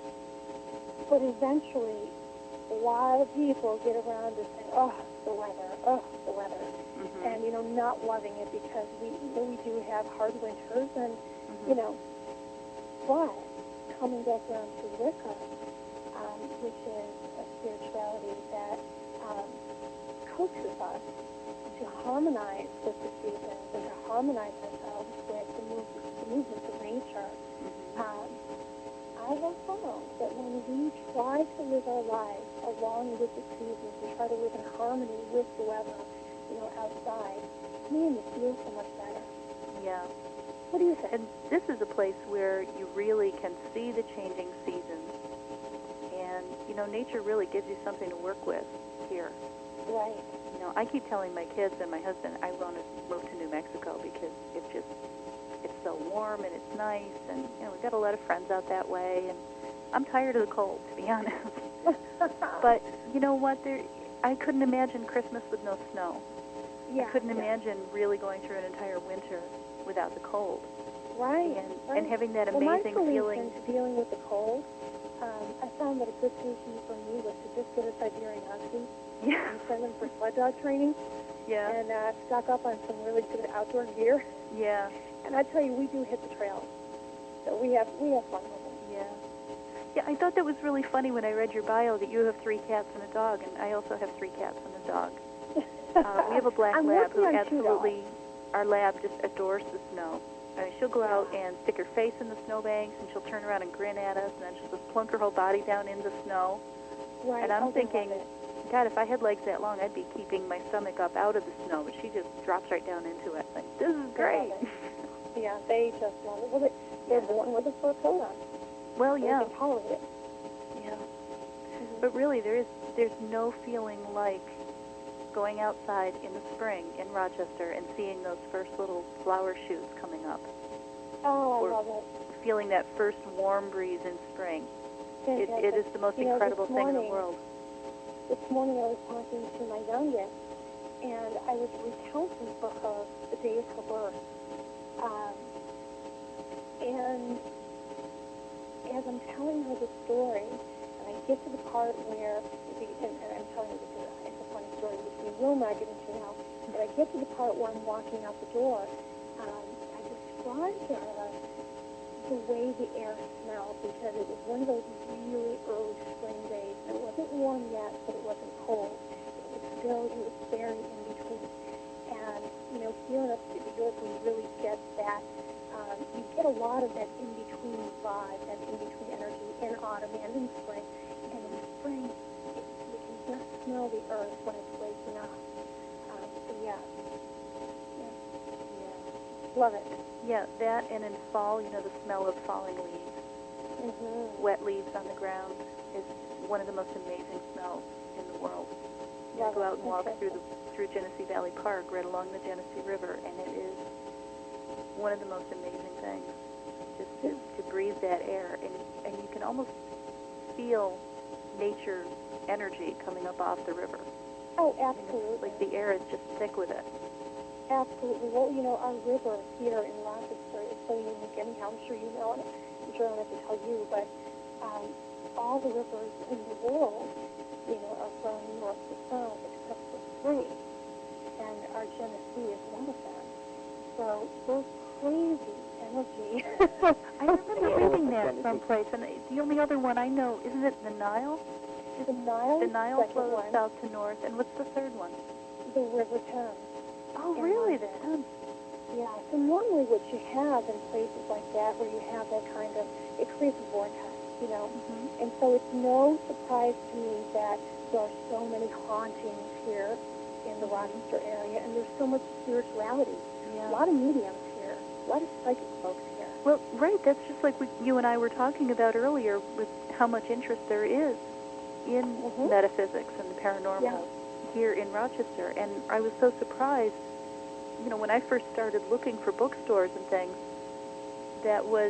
but eventually, a lot of people get around to saying, oh, the weather, oh, the weather. Mm-hmm. And, you know, not loving it because we, you know, we do have hard winters and, Mm-hmm. you know, but coming back down to Wicca, um, which is a spirituality that um, coaches us to harmonize with the seasons and to harmonize ourselves with the, move, the movements of nature. Mm-hmm. Um, I have found that when we try to live our lives along with the seasons and try to live in harmony with the weather, you know, outside, man, it feels so much better. Yeah. What do you think? And this is a place where you really can see the changing seasons. And, you know, nature really gives you something to work with here. Right. You know, I keep telling my kids and my husband I want to move to New Mexico because it's just, it's so warm and it's nice. And, you know, we've got a lot of friends out that way. And I'm tired of the cold, to be honest. But you know what? There, I couldn't imagine Christmas with no snow. yeah, I couldn't yeah. imagine really going through an entire winter without the cold. Right, And, right. and having that well, my amazing solution feeling. to dealing with the cold, um, I found that a good solution for me was to just get a Siberian Husky Yeah. and send them for sled dog training Yeah. and uh, stock up on some really good outdoor gear. Yeah. And I tell you, we do hit the trails, so we have we have fun with it. Yeah. Yeah, I thought that was really funny when I read your bio that you have three cats and a dog, and I also have three cats and a dog. Uh, we have a black I'm lab working who on two absolutely, dogs. our lab just adores the snow. I mean, she'll go out Yeah. and stick her face in the snowbanks, and she'll turn around and grin at us, and then she'll just plunk her whole body down in the snow. Right. And I'm oh, they thinking, love it. God, if I had legs that long, I'd be keeping my stomach up out of the snow, but she just drops right down into it. Like, this is They great. love it. Yeah, they just love it. Well, they, they're Yeah. born with a fur coat on, Well, so yeah. they can tolerate it. Yeah. Mhm. But really, there is there's no feeling like going outside in the spring in Rochester and seeing those first little flower shoots coming up. Oh, I or love it. feeling that first warm breeze in spring. It, it is the most you know, incredible thing morning, in the world. This morning I was talking to my youngest, and I was recounting for her the day of her birth. Um, and as I'm telling her the story, and I get to the part where, and, and I'm telling her because it's a funny story, which we will not get into now, but I get to the part where I'm walking out the door, um, I described to her the way the air smelled, because it was one of those really early spring days, and it wasn't warm yet, but it wasn't cold. It was still, it was very in between. And, you know, here in upstate New York, we really get that, um, you get a lot of that in-between vibe, that in-between energy in autumn and in spring. And in spring, it, you can just smell the earth when it's waking up. Um, so, yeah. yeah. Yeah. Love it. Yeah, that, and in fall, you know, the smell of falling leaves, Mm-hmm. wet leaves on the ground is one of the most amazing smells in the world. You Love go it. out and walk through the through Genesee Valley Park, right along the Genesee River, and it is one of the most amazing things, just to, to breathe that air, and and you can almost feel nature's energy coming up off the river. Oh, And absolutely. it's like the air is just thick with it. Absolutely. Well, you know, our river here in Rochester is so unique. Anyhow, I'm sure you know it. I'm sure I don't have to tell you, but um, all the rivers in the world, you know, are from north to south except for three, and our Genesee is one of them. So there's crazy energy. I remember reading that someplace, and the only other one I know, isn't it the Nile? The Nile, the Nile second flows one, south to north, and what's the third one? the River Thames. Oh, in really? The London. Thames. Yeah, so normally what you have in places like that where you have that kind of, it creates a vortex, you know. Mm-hmm. And so it's no surprise to me that there are so many hauntings here in the Rochester area, and there's so much spirituality. Yeah. A lot of mediums here, a lot of psychic folks here. Well, right, that's just like we, you and I were talking about earlier with how much interest there is in Mm-hmm. metaphysics and the paranormal Yeah. here in Rochester. And I was so surprised, you know, when I first started looking for bookstores and things, that was,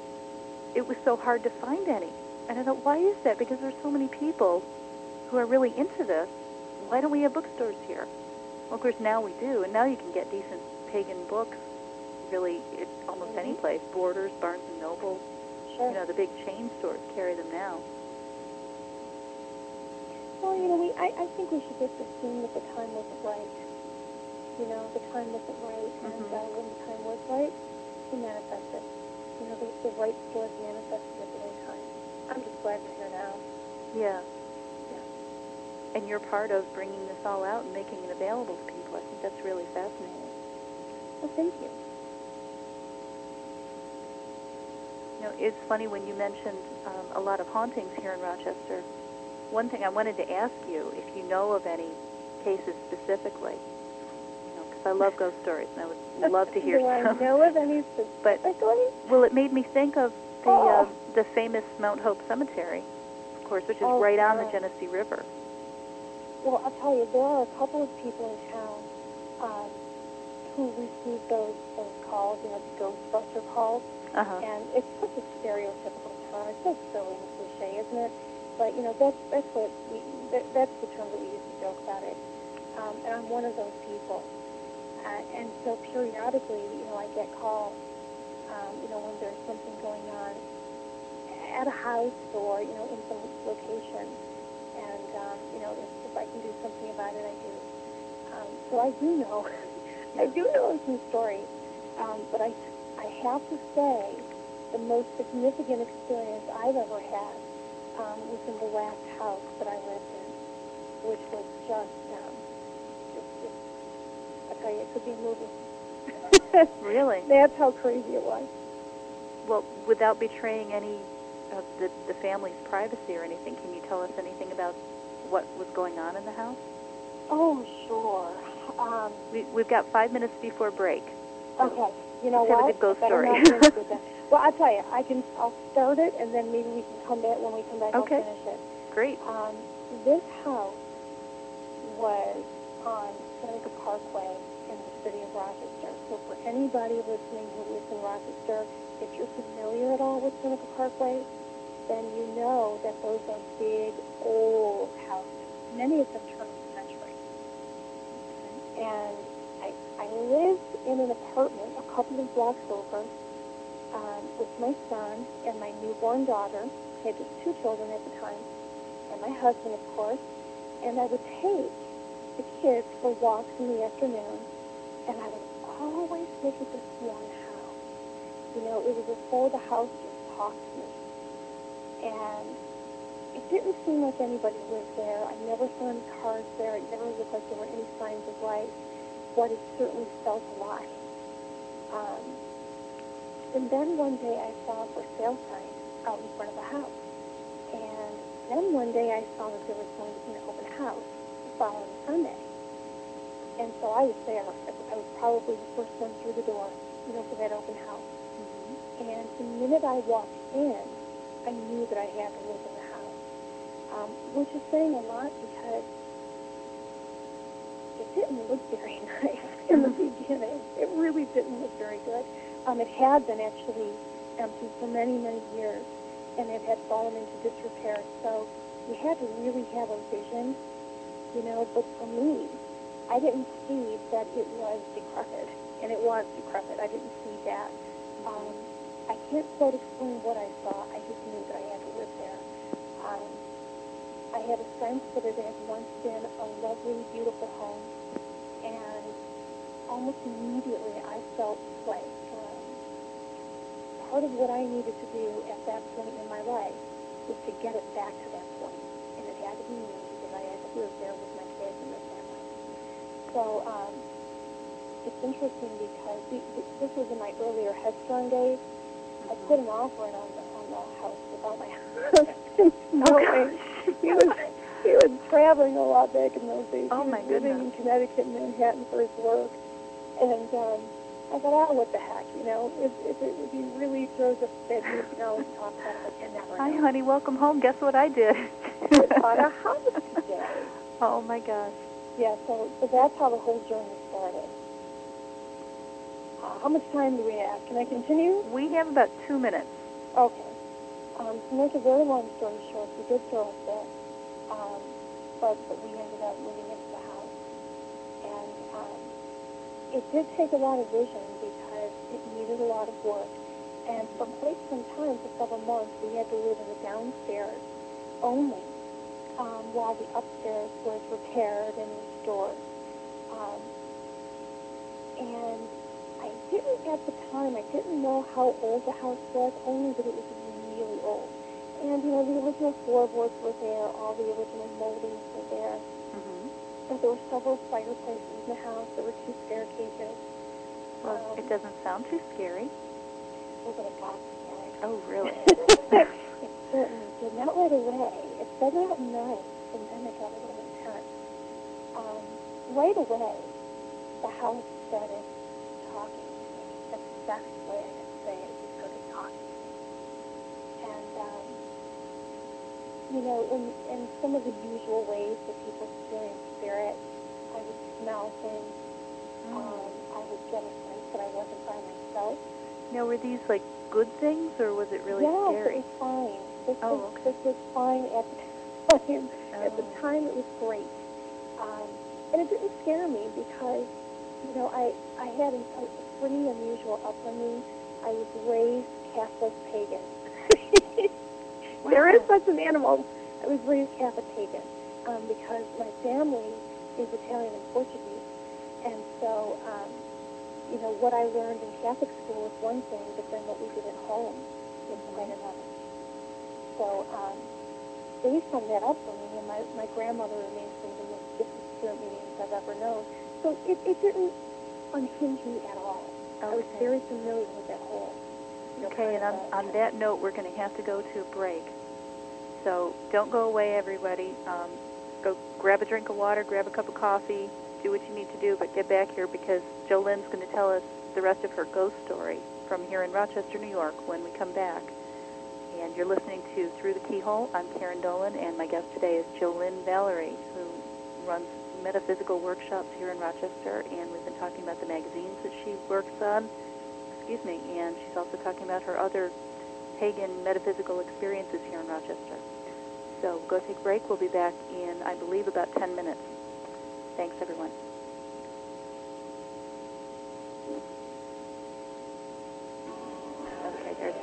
it was so hard to find any. And I thought, why is that? Because there's so many people who are really into this. Why don't we have bookstores here? Well, of course, now we do, and now you can get decent pagan books really at almost Mm-hmm. any place. Borders, Barnes and Noble, Sure. you know, the big chain stores carry them now. Well, you know, we I, I think we should just assume that the time wasn't right. You know, the time wasn't right, Mm-hmm. and uh, when the time was right, he manifested. You know, the, the right stores manifested at the right time. I'm just glad we're here now. Yeah. Yeah. And you're part of bringing this all out and making it available to people. I think that's really fascinating. Well, thank you. You know, it's funny when you mentioned um, a lot of hauntings here in Rochester. One thing I wanted to ask you, if you know of any cases specifically, you know, because I love ghost stories, and I would love to hear Do some. I know of any specifically? But, well, it made me think of the Oh. uh, the famous Mount Hope Cemetery, of course, which is Oh, right on yeah. the Genesee River. Well, I'll tell you, there are a couple of people in town um, who receive those those calls, you know, Ghostbuster calls. Uh-huh. And it's such a stereotypical term. It's so silly and cliche, isn't it? But, you know, that's that's what we, that, that's the term that we use to joke about it. Um, and I'm one of those people. Uh, and so periodically, you know, I get calls, um, you know, when there's something going on at a house or, you know, in some location. And, um, you know, if, if I can do something about it, I do. Um, so I do know. I do know some stories. Um, but I, I have to say, the most significant experience I've ever had um, was in the last house that I lived in, which was just, um, just, just, I tell you, it could be a movie. Really? That's how crazy it was. Well, without betraying any of the, the family's privacy or anything, can you tell us anything about what was going on in the house? Oh, sure. Um, We, we've got five minutes before break. So okay. You know let's have what? a good ghost I better story. not finish with that. Well, I'll tell you, I can, I'll start it, and then maybe we can come back, when we come back, Okay. I'll finish it. Great. Um, this house was on Seneca Parkway in the city of Rochester. So for anybody listening who lives in Rochester, if you're familiar at all with Seneca Parkway, then you know that those are big, old houses. Many of them turn a century. And I, I lived in an apartment a couple of blocks over um, with my son and my newborn daughter. I had just two children at the time, and my husband, of course. And I would take the kids for walks in the afternoon, and I would always look at this one house. You know, it was as though the house just talked to me. And it didn't seem like anybody lived there. I never saw any cars there. It never looked like there were any signs of life, but it certainly felt alive. Um, and then one day I saw a for sale sign out in front of the house. And then one day I saw that there was going to be an open house the following Sunday. And so I was there. I was probably the first one through the door, you know, for that open house. Mm-hmm. And the minute I walked in, I knew that I had to live in the house, um, which is saying a lot because it didn't look very nice in the beginning. It really didn't look very good. Um, it had been actually empty for many, many years, and it had fallen into disrepair. So you had to really have a vision, you know. But for me, I didn't see that it was decrepit, and it was decrepit. I didn't see that. Um, I can't quite explain what I saw. I just knew that I had to live there. Um, I had a sense that it had once been a lovely, beautiful home, and almost immediately I felt like um, part of what I needed to do at that point in my life was to get it back to that point, and it had to be me because I had to live there with my kids and my family. So um, it's interesting because the, this was in my earlier Headstrong days. I put an offer in on the, on the house without my husband knowing. he was he was traveling a lot back in those days. Oh, he was my living goodness. in Connecticut and Manhattan for his work. And um, I thought, oh, what the heck, you know? If, if, it, if he really throws a fit, you can always talk about it, but you never know. Hi, honey. Welcome home. Guess what I did? I bought a house today. Oh, my gosh. Yeah, so, so that's how the whole journey started. Uh, how much time do we have? Can I continue? We have about two minutes. Okay. Um, to make a very long story short, we did throw a fit, um, but, but we ended up moving into the house. And um, it did take a lot of vision because it needed a lot of work. And for quite some time, for several months, we had to live in the downstairs only, um, while the upstairs was repaired and restored. Um, and I didn't, at the time, I didn't know how old the house was, only that it was really old. And, you know, the original floorboards were there, all the original moldings were there. Mm-hmm. And there were several fireplaces in the house. There were two staircases. Well, um, it doesn't sound too scary. Oh, but it got scary. Oh, really? It certainly did. Not right away. It started out nice, and then it got a little intense. Um, right away, the house started talking to me. That's the best way I can say it. It started talking to me. And, um, you know, in, in some of the usual ways that people experience spirit, I would smell things. Mm. Um, I would get a sense that I wasn't by myself. Now, were these, like, good things, or was it really yes, scary? Yes, it was fine. This, oh, was, okay. this was fine at the time. Oh. At the time, it was great. Um, and it didn't scare me because, you know, I, I had a, a pretty unusual upbringing. I was raised Catholic pagan. Wow. There is such an animal. I was raised Catholic pagan um, because my family is Italian and Portuguese. And so, um, you know, what I learned in Catholic school was one thing, but then what we did at home was quite another. So, um, based on that upbringing, and my, my grandmother remains one of the most gifted spirit mediums I've ever known, so it, it didn't unhinge me at all. Okay. I was very familiar with that whole. You know, okay, and on, on that note, we're going to have to go to a break. So don't go away, everybody. Um, go grab a drink of water, grab a cup of coffee, do what you need to do, but get back here because Jolene's going to tell us the rest of her ghost story from here in Rochester, New York, when we come back. And you're listening to Through the Keyhole. I'm Karen Dolan, and my guest today is Jolene Valerie, who runs metaphysical workshops here in Rochester, and we've been talking about the magazines that she works on. Excuse me, and she's also talking about her other pagan metaphysical experiences here in Rochester. So we'll go take a break. We'll be back in, I believe, about ten minutes. Thanks, everyone. Okay, there's...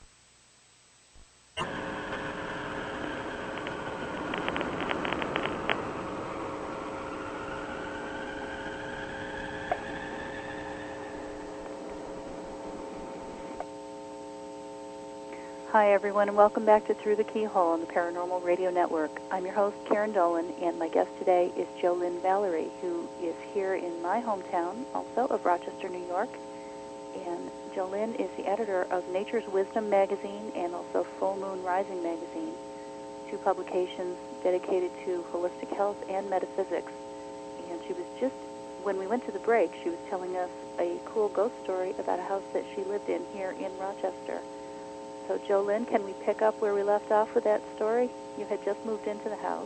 Hi, everyone, and welcome back to Through the Keyhole on the Paranormal Radio Network. I'm your host, Karen Dolan, and my guest today is JoLynn Valerie, who is here in my hometown, also of Rochester, New York. And JoLynn is the editor of Nature's Wisdom magazine and also Full Moon Rising magazine, two publications dedicated to holistic health and metaphysics. And she was just, when we went to the break, she was telling us a cool ghost story about a house that she lived in here in Rochester. So, JoLynn, can we pick up where we left off with that story? You had just moved into the house.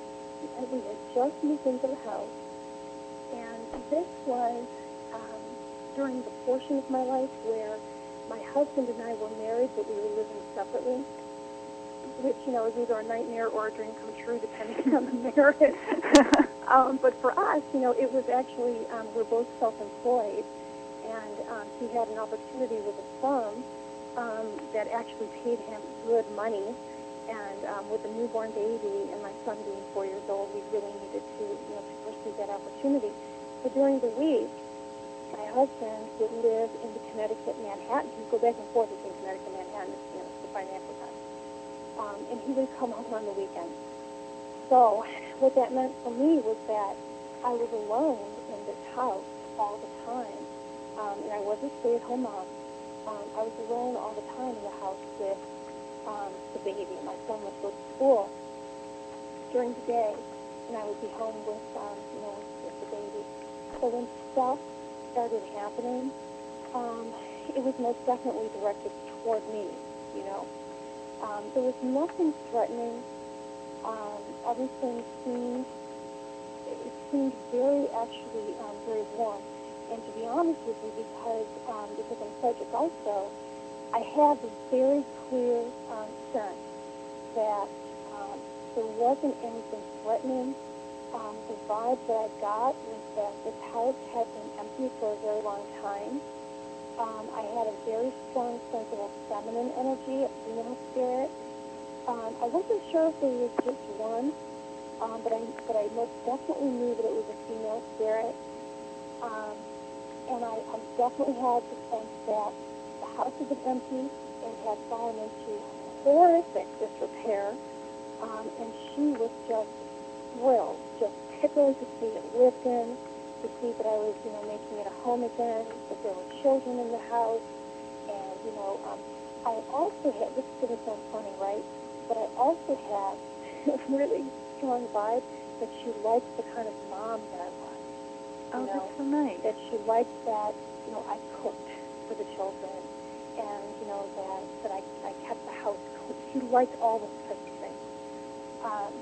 We had just moved into the house, and this was um, during the portion of my life where my husband and I were married, but we were living separately, which, you know, is either a nightmare or a dream come true, depending on the marriage. um, but for us, you know, it was actually, um, we're both self-employed, and um, he had an opportunity with a firm Um, that actually paid him good money, and um, with a newborn baby and my son being four years old, we really needed to, you know, to pursue that opportunity. So during the week, my husband would live in the Connecticut, Manhattan. He'd go back and forth between Connecticut and Manhattan, you know, the financial time. Um, and he would come home on the weekends. So what that meant for me was that I was alone in this house all the time, um, and I was a stay-at-home mom. Um, I was alone all the time in the house with um, the baby. My son would go to school during the day, and I would be home with, um, you know, with, with the baby. So when stuff started happening, um, it was most definitely directed toward me, you know. Um, there was nothing threatening. Um, everything seemed, it seemed very, actually, um, very warm. And to be honest with you, because um, because I'm psychic also, I have a very clear um, sense that um, there wasn't anything threatening. Um, the vibe that I got was that this house had been empty for a very long time. Um, I had a very strong sense of a feminine energy, a female spirit. Um, I wasn't sure if there was just one, um, but I but I most definitely knew that it was a female spirit. Um, And I, I definitely had the sense that the house had been empty and had fallen into horrific disrepair. Um, and she was just thrilled, just tickled to see it lived in, to see that I was, you know, making it a home again, that there were children in the house. And, you know, um, I also had, this is going to sound funny, right? But I also had a really strong vibe that she liked the kind of mom that I was. Oh, know, that's so nice. That she liked that, you know, I cooked for the children, and, you know, that, that I, I kept the house clean. She liked all those types of things. Um,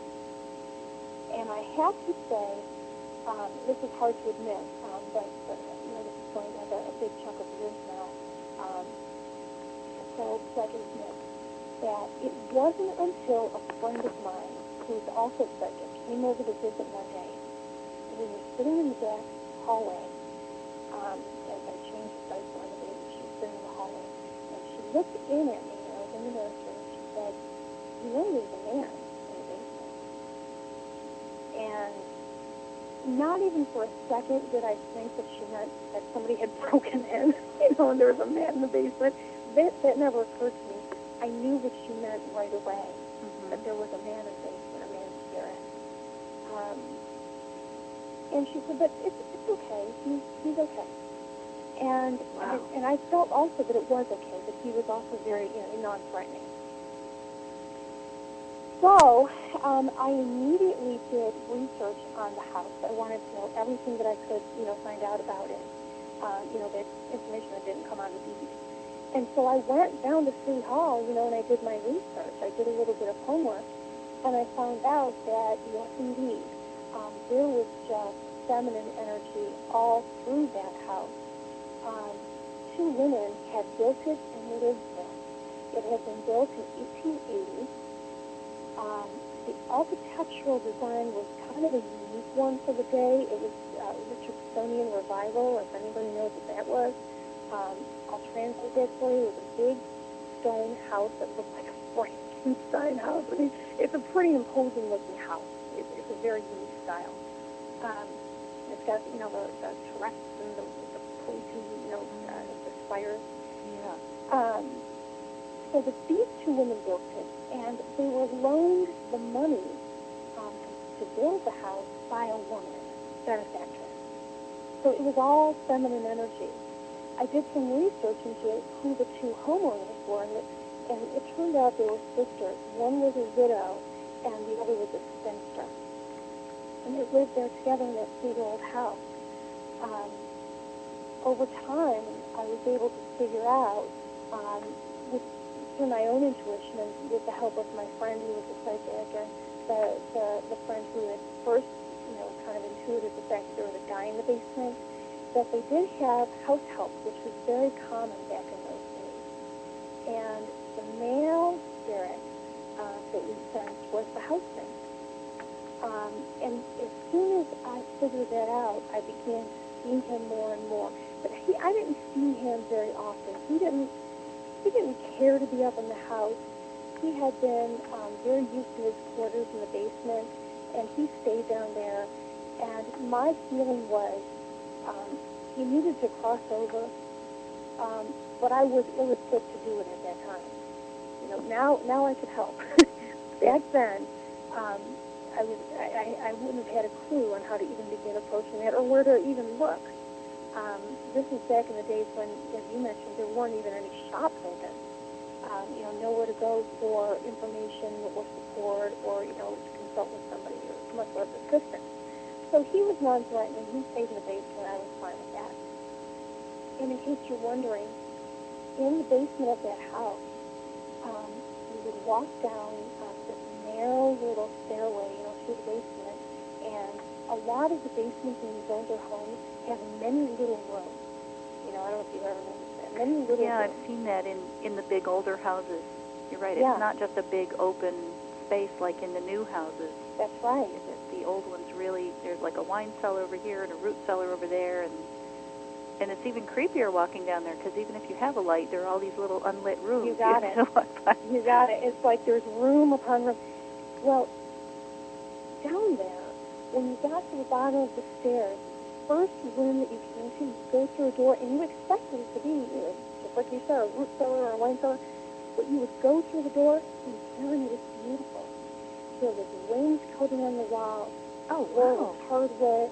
and I have to say, um, this is hard to admit, um, but, but, you know, this is going back a, a big chunk of years now, um, so, so I can admit that it wasn't until a friend of mine, who was also psychic, came over to visit one day. We were sitting in the back hallway, um, and I changed the diaper on the baby. She was sitting in the hallway, and she looked in at me, and I was in the nursery, and she said, "You know, there's a man in the basement." And not even for a second did I think that she meant that somebody had broken in, you know, and there was a man in the basement. That, that never occurred to me. I knew what she meant right away, mm-hmm. that there was a man in the basement, a man's spirit. Um, And she said, but it's, it's okay. He's, he's okay. And, wow. and and I felt also that it was okay, that he was also very, you know, non-threatening. So um, I immediately did research on the house. I wanted to know everything that I could, you know, find out about it. Um, you know, that information that didn't come on the deed. And so I went down to City Hall, you know, and I did my research. I did a little bit of homework, and I found out that, yes, indeed, um, there was just feminine energy all through that house. Um, two women had built it and lived there. It had been built in eighteen eighty. Um, the architectural design was kind of a unique one for the day. It was uh, Richardsonian Revival, if anybody knows what that was. Um, I'll translate that for you. It was a big stone house that looked like a Frankenstein house. I mean, it's a pretty imposing looking house. It, it's a very unique style. Um, it's got, you know, the, the turrets and the, the pointy, you know, uh, the spires. Yeah. Um, so that these two women built it, and they were loaned the money um, to build the house by a woman, benefactress. So it was all feminine energy. I did some research into who the two homeowners were, and it, and it turned out they were sisters. One was a widow, and the other was a spinster. And they lived there together in that big old house. Um, over time, I was able to figure out, um, with, through my own intuition and with the help of my friend who was a psychic, and the, the, the friend who had first, you know, kind of intuited the fact that there was a guy in the basement, that they did have house help, which was very common back in those days. And the male spirit uh, that we sensed was the house nymph. Um, and as soon as I figured that out, I began to see him more and more. But he, I didn't see him very often. He didn't, he didn't care to be up in the house. He had been um, very used to his quarters in the basement, and he stayed down there. And my feeling was um, he needed to cross over, um, but I was ill-equipped to do it at that time. You know, now now I could help. Back then, um, I was I, I wouldn't have had a clue on how to even begin approaching that or where to even look. Um, this was back in the days when, as you mentioned, there weren't even any shops open. Um, you know, nowhere to go for information or support or, you know, to consult with somebody or much less assistance. So he was non-threatening. He stayed in the basement. I was fine with that. And in case you're wondering, in the basement of that house, um, you would walk down uh, this narrow little stairway, you know, to the basement, and a lot of the basements in these older homes have many little rooms. You know, I don't know if you've ever noticed that. Many little Yeah, rooms. I've seen that in, in the big older houses. You're right. Yeah. It's not just a big open space like in the new houses. That's right. The, the old ones really, there's like a wine cellar over here and a root cellar over there, and and it's even creepier walking down there because even if you have a light, there are all these little unlit rooms. You got you it. have to walk by. You got it. It's like there's room upon room. Well, down there, when you got to the bottom of the stairs, first room that you came to, you go through a door, and you expected it to be, you know, just like you said, a root cellar or a wine cellar, but you would go through the door, and Karen, it was beautiful. There was wainscoting on the wall. Oh, Floor wow. was hardwood.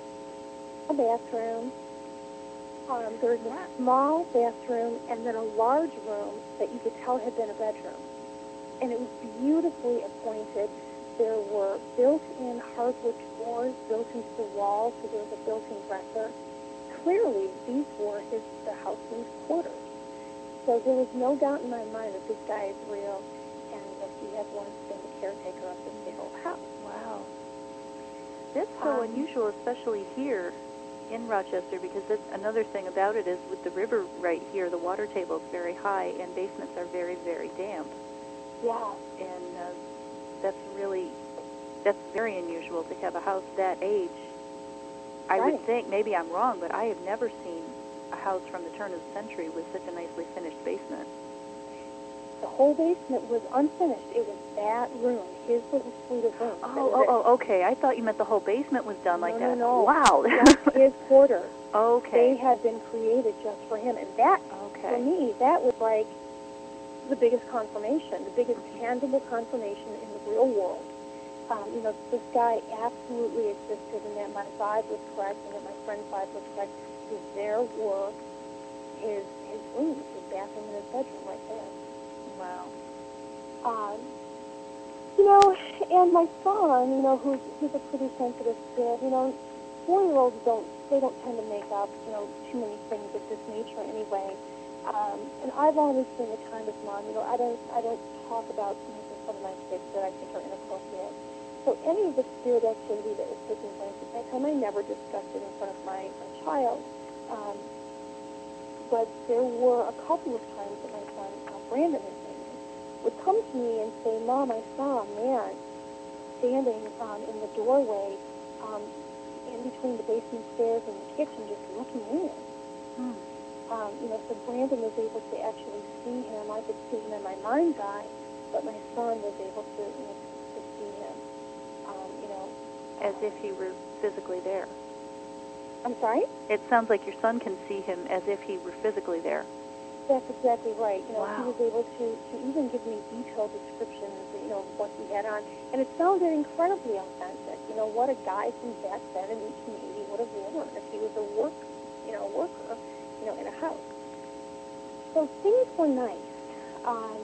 A bathroom. Um, there was a Wow. small bathroom and then a large room that you could tell had been a bedroom. And it was beautifully appointed. There were built-in hardwood drawers built into the wall, so there was a built-in dresser. Clearly, these were his the houseman's quarters. So there was no doubt in my mind that this guy is real and that he had once been the caretaker of this big old house. Wow. That's so Um, unusual, especially here in Rochester, because that's another thing about it is with the river right here, the water table is very high and basements are very, very damp. Yeah. And uh, that's really, that's very unusual to have a house that age. I Right. would think, maybe I'm wrong, but I have never seen a house from the turn of the century with such a nicely finished basement. The whole basement was unfinished. It was that room, his little suite of rooms. That Oh, was oh, it. oh, okay. I thought you meant the whole basement was done like no, that. No, no, Wow. Just his quarters. Okay. They had been created just for him. And that, Okay. for me, that was like the biggest confirmation, the biggest tangible confirmation in the real world. Um, you know, this guy absolutely existed, and that my vibe was correct, and that my friend's vibe was correct, because there were his, his rooms, his bathroom and his bedroom right there. Wow. Um, you know, and my son, you know, who's who's a pretty sensitive kid, you know, four-year-olds don't they don't tend to make up, you know, too many things of this nature anyway. Um, and I've always been the kind of mom, you know, I don't I don't talk about things in front of my kids that I think are inappropriate. So any of the spirit activity that was taking place at that time, I never discussed it in front of my, my child. Um, but there were a couple of times that my son, uh, Brandon, his name is, would come to me and say, Mom, I saw a man standing um, in the doorway um, in between the basement stairs and the kitchen just looking in. Hmm. Um, you know, so Brandon was able to actually see him. I could see him in my mind's eye, but my son was able to, you know, to see him, um, you know. As if he were physically there. I'm sorry? It sounds like your son can see him as if he were physically there. That's exactly right. You know, Wow. he was able to, to even give me detailed descriptions, you know, of what he had on. And it sounded incredibly authentic. You know, what a guy from back then in eighteen eighty would have worn if he was a work, you know, worker, you know, in a house. So things were nice. Um,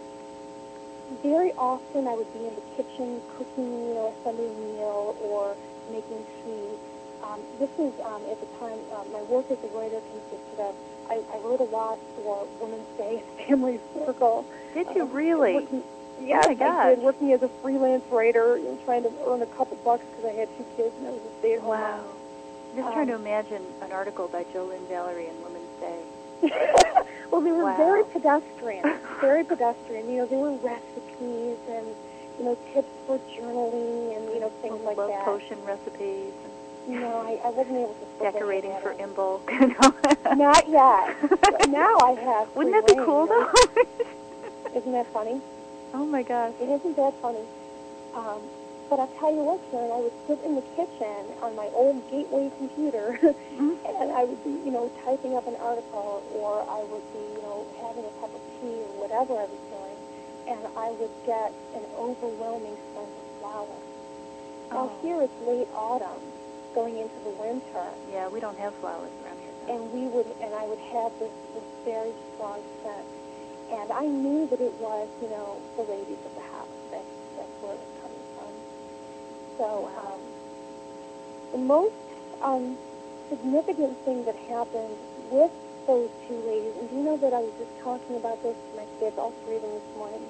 very often I would be in the kitchen cooking, you know, a Sunday meal or making tea. Um, this is, um, at the time, uh, my work as a writer consisted of, I, I wrote a lot for Women's Day and Family Circle. Did you uh, really? Working, yes, oh my gosh. I did, working as a freelance writer, you know, trying to earn a couple bucks because I had two kids and I was a stay-at-home Wow. mom. Just Um, trying to imagine an article by Jolynn Valerie in Women's Day. Well, they were Wow. very pedestrian, very pedestrian. You know, there were recipes and, you know, tips for journaling and, you know, things like love that. potion recipes. And No, I, I wasn't able to stick decorating any of for that in. Imbolc. Not yet. But now I have. Wouldn't free that be reign, cool, you know? though? Isn't that funny? Oh, my gosh. It isn't that funny. Um, but I'll tell you what, Karen, I would sit in the kitchen on my old Gateway computer, Mm-hmm. and I would be, you know, typing up an article, or I would be, you know, having a cup of tea or whatever I was doing, and I would get an overwhelming sense of flowers. Now, Oh. here it's late autumn, going into the winter, Yeah, we don't have flowers around here. No. and we would, and I would have this, this very strong scent. And I knew that it was, you know, the ladies of the house. That's, that's where it was coming from. So Wow. um, the most um, significant thing that happened with those two ladies, and do you know that I was just talking about this to my kids, all three of them this morning?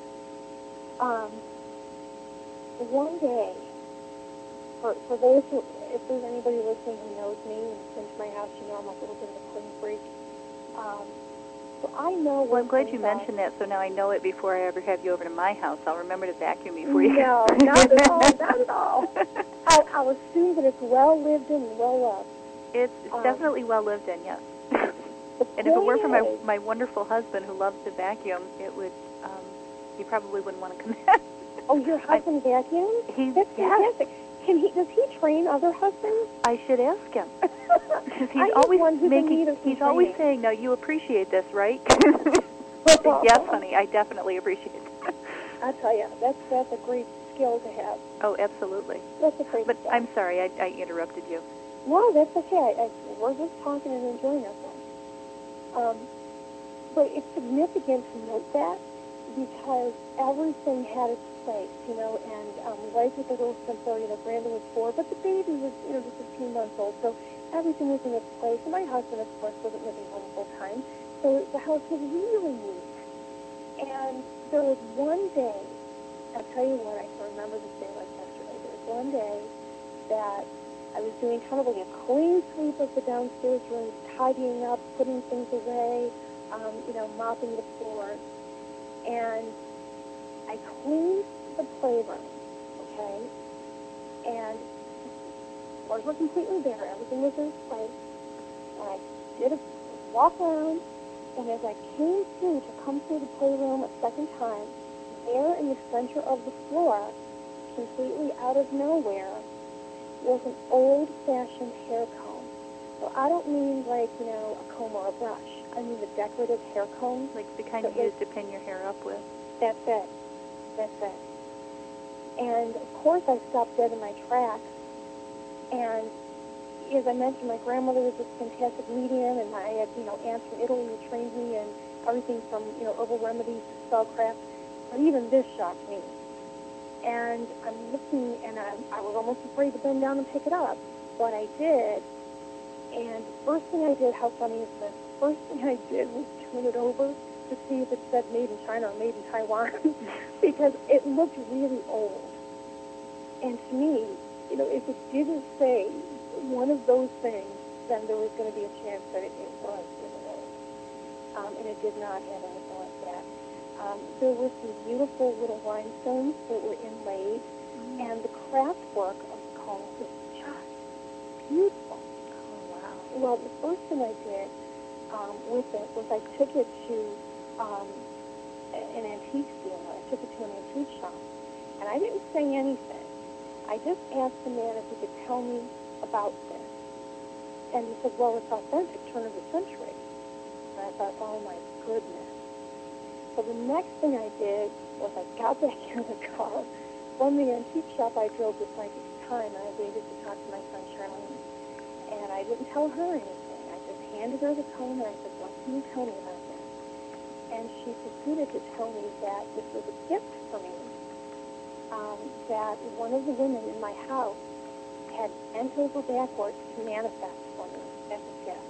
Um, one day, for, for those who, if there's anybody listening who knows me and has been to my house, you know I'm a little bit of a clean freak. Um, So I know. Well, I'm glad you are. mentioned that, so now I know it before I ever have you over to my house. I'll remember to vacuum before you. No, not at all, not at all. I'll, I'll assume that it's well lived in and well loved. It's, it's Um, definitely well lived in, yes. The And if it weren't for my point is- my wonderful husband who loves to vacuum, it would um, he probably wouldn't want to come in. Oh, your husband vacuums? He's That's yes. fantastic. Can he? Does he train other husbands? I should ask him. Because he's I have always one who's in making. need of some He's always training. saying, "No, you appreciate this, right?" Yes, honey, I definitely appreciate it. I tell you, that's that's a great skill to have. Oh, absolutely. That's a great But skill. I'm sorry, I, I interrupted you. No, that's okay. I, I, we're just talking and enjoying ourselves. Um, but it's significant to note that because everything had its place, you know, and um, life was a little simpler. You know, Brandon was four, but the baby was, you know, just a few months old, so everything was in its place. And my husband, of course, wasn't living home full time, so the house was really neat. And there was one day, I'll tell you what, I can remember this day like yesterday. There was one day that I was doing kind of like a clean sweep of the downstairs rooms, tidying up, putting things away, um, you know, mopping the floors. And I cleaned the playroom, okay? And floors were completely bare. Everything was in its place. And I did a walk around, and as I came through to come through the playroom a second time, there in the center of the floor, completely out of nowhere, was an old-fashioned hair comb. So I don't mean like, you know, a comb or a brush. I mean the decorative hair comb. Like the kind that you was- use to pin your hair up with. That's it. That's it. And, of course, I stopped dead in my tracks. And as I mentioned, my grandmother was this fantastic medium, and I had, you know, aunts from Italy who trained me in everything from, you know, herbal remedies to spellcraft. But even this shocked me. And I'm looking, and I, I was almost afraid to bend down and pick it up. But I did. And the first thing I did, how funny is this? The first thing I did was turn it over to see if it said made in China or made in Taiwan because it looked really old. And to me, you know, if it didn't say one of those things, then there was going to be a chance that it, it was in the road. Um, and it did not have anything like that. Um, there were some beautiful little rhinestones that were inlaid, mm-hmm. and the craft work of the comb was just beautiful. Oh, wow. Well, the first thing I did um, with it was I took it to um, an antique dealer. I took it to an antique shop, and I didn't say anything. I just asked the man if he could tell me about this. And he said, well, it's authentic, turn of the century. And I thought, oh, my goodness. So the next thing I did was I got back in the car. From the antique shop, I drove to Psychic Time, and I waited to talk to my friend Charlene. And I didn't tell her anything. I just handed her the comb, and I said, what can you tell me about this? And she proceeded to tell me that this was a gift for me, um, that one of the women in my house had bent over backwards to manifest for me as a gift.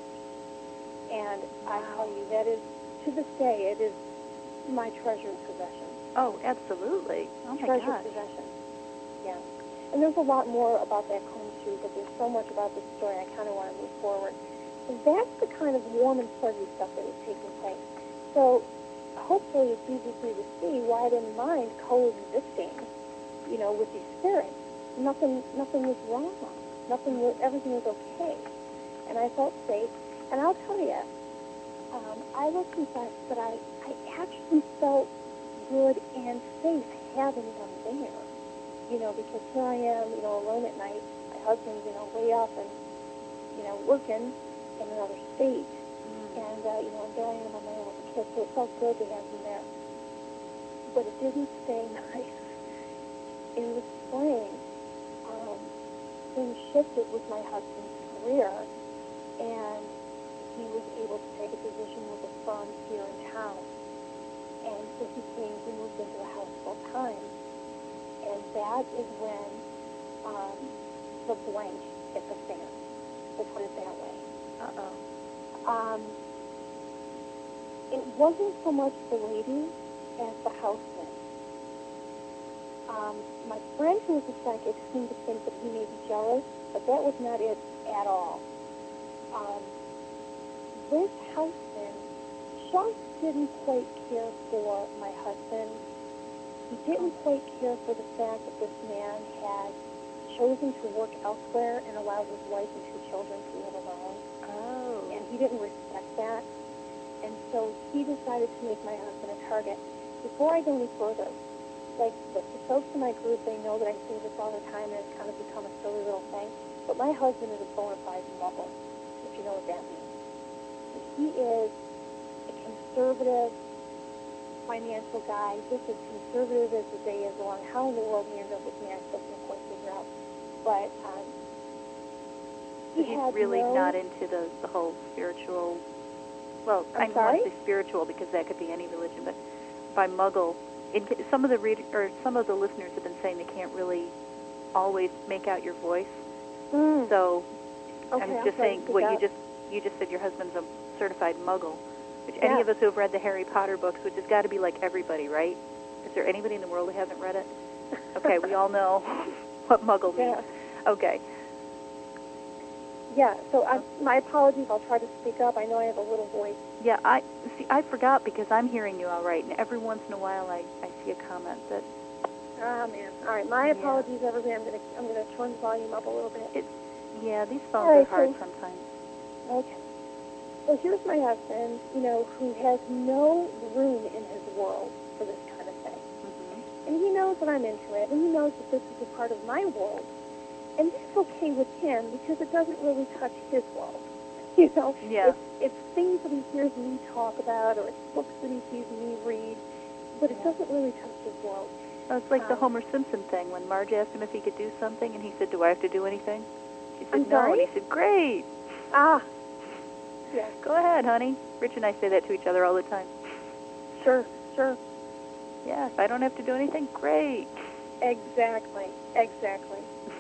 And wow. I tell you, that is, to this day, it is my treasured possession. Oh, absolutely. Oh, my treasured gosh. possession. Yeah. And there's a lot more about that comb, too, but there's so much about this story, I kind of want to move forward. So that's the kind of warm and fuzzy stuff that was taking place. So hopefully it's easy for you to see why I didn't mind coexisting, you know, with these spirits. Nothing, nothing was wrong. Nothing was, everything was okay. And I felt safe. And I'll tell you, um, I will confess that I, I actually felt good and safe having them there. You know, because here I am, you know, alone at night. My husband's, you know, way off and, you know, working in another state. Mm. And, uh, you know, and there I am on my own with the kids. So it felt good to have them there. But it didn't stay nice. In the spring, um, things shifted with my husband's career, and he was able to take a position with a firm here in town. And so he came, he moved into the house full time. And that is when um, the blank hit the fan. We'll put it that way. Uh-oh. Um, it wasn't so much the lady as the houseman. Um, my friend who was a psychic seemed to think that he may be jealous, but that was not it at all. Um, this husband just didn't quite care for my husband. He didn't quite care for the fact that this man had chosen to work elsewhere and allowed his wife and two children to live alone. Oh. And he didn't respect that. And so he decided to make my husband a target. Before I go any further, like the, the folks in my group, they know that I say this all the time, and it's kind of become a silly little thing. But my husband is a bona fide muggle, if you know what that means. And he is a conservative financial guy, just as conservative as the day is long. How in the world he ends up with me, I still can't quite figure out. But um, he he's had really no, not into the, the whole spiritual. Well, I'm I don't sorry? want to say spiritual because that could be any religion, but by muggle, in, some of the read, or some of the listeners have been saying they can't really always make out your voice. Mm. So okay, I'm I'm just saying what out. you just you just said. Your husband's a certified muggle. Which Yeah. any of us who have read the Harry Potter books, which has got to be like everybody, right? Is there anybody in the world who hasn't read it? Okay, we all know what muggle means. Yeah. Okay. Yeah, so I, my apologies. I'll try to speak up. I know I have a little voice. Yeah, I see. I forgot because I'm hearing you all right, and every once in a while I, I see a comment that. Ah, man. All right, my yeah. apologies, everybody. I'm gonna I'm gonna turn the volume up a little bit. It's yeah. These phones right, are hard so, sometimes. Okay. So here's my husband, you know, who has no room in his world for this kind of thing, Mm-hmm. and he knows that I'm into it, and he knows that this is a part of my world. And that's okay with him because it doesn't really touch his world. You know, Yeah. it's, it's things that he hears me talk about, or it's books that he sees me read, but it yeah. doesn't really touch his world. Well, it's like um, the Homer Simpson thing when Marge asked him if he could do something, and he said, "Do I have to do anything?" She said, I'm "No," sorry? and he said, "Great." Ah, yes. Go ahead, honey. Rich and I say that to each other all the time. Sure, sure. Yeah, if I don't have to do anything, great. Exactly, exactly.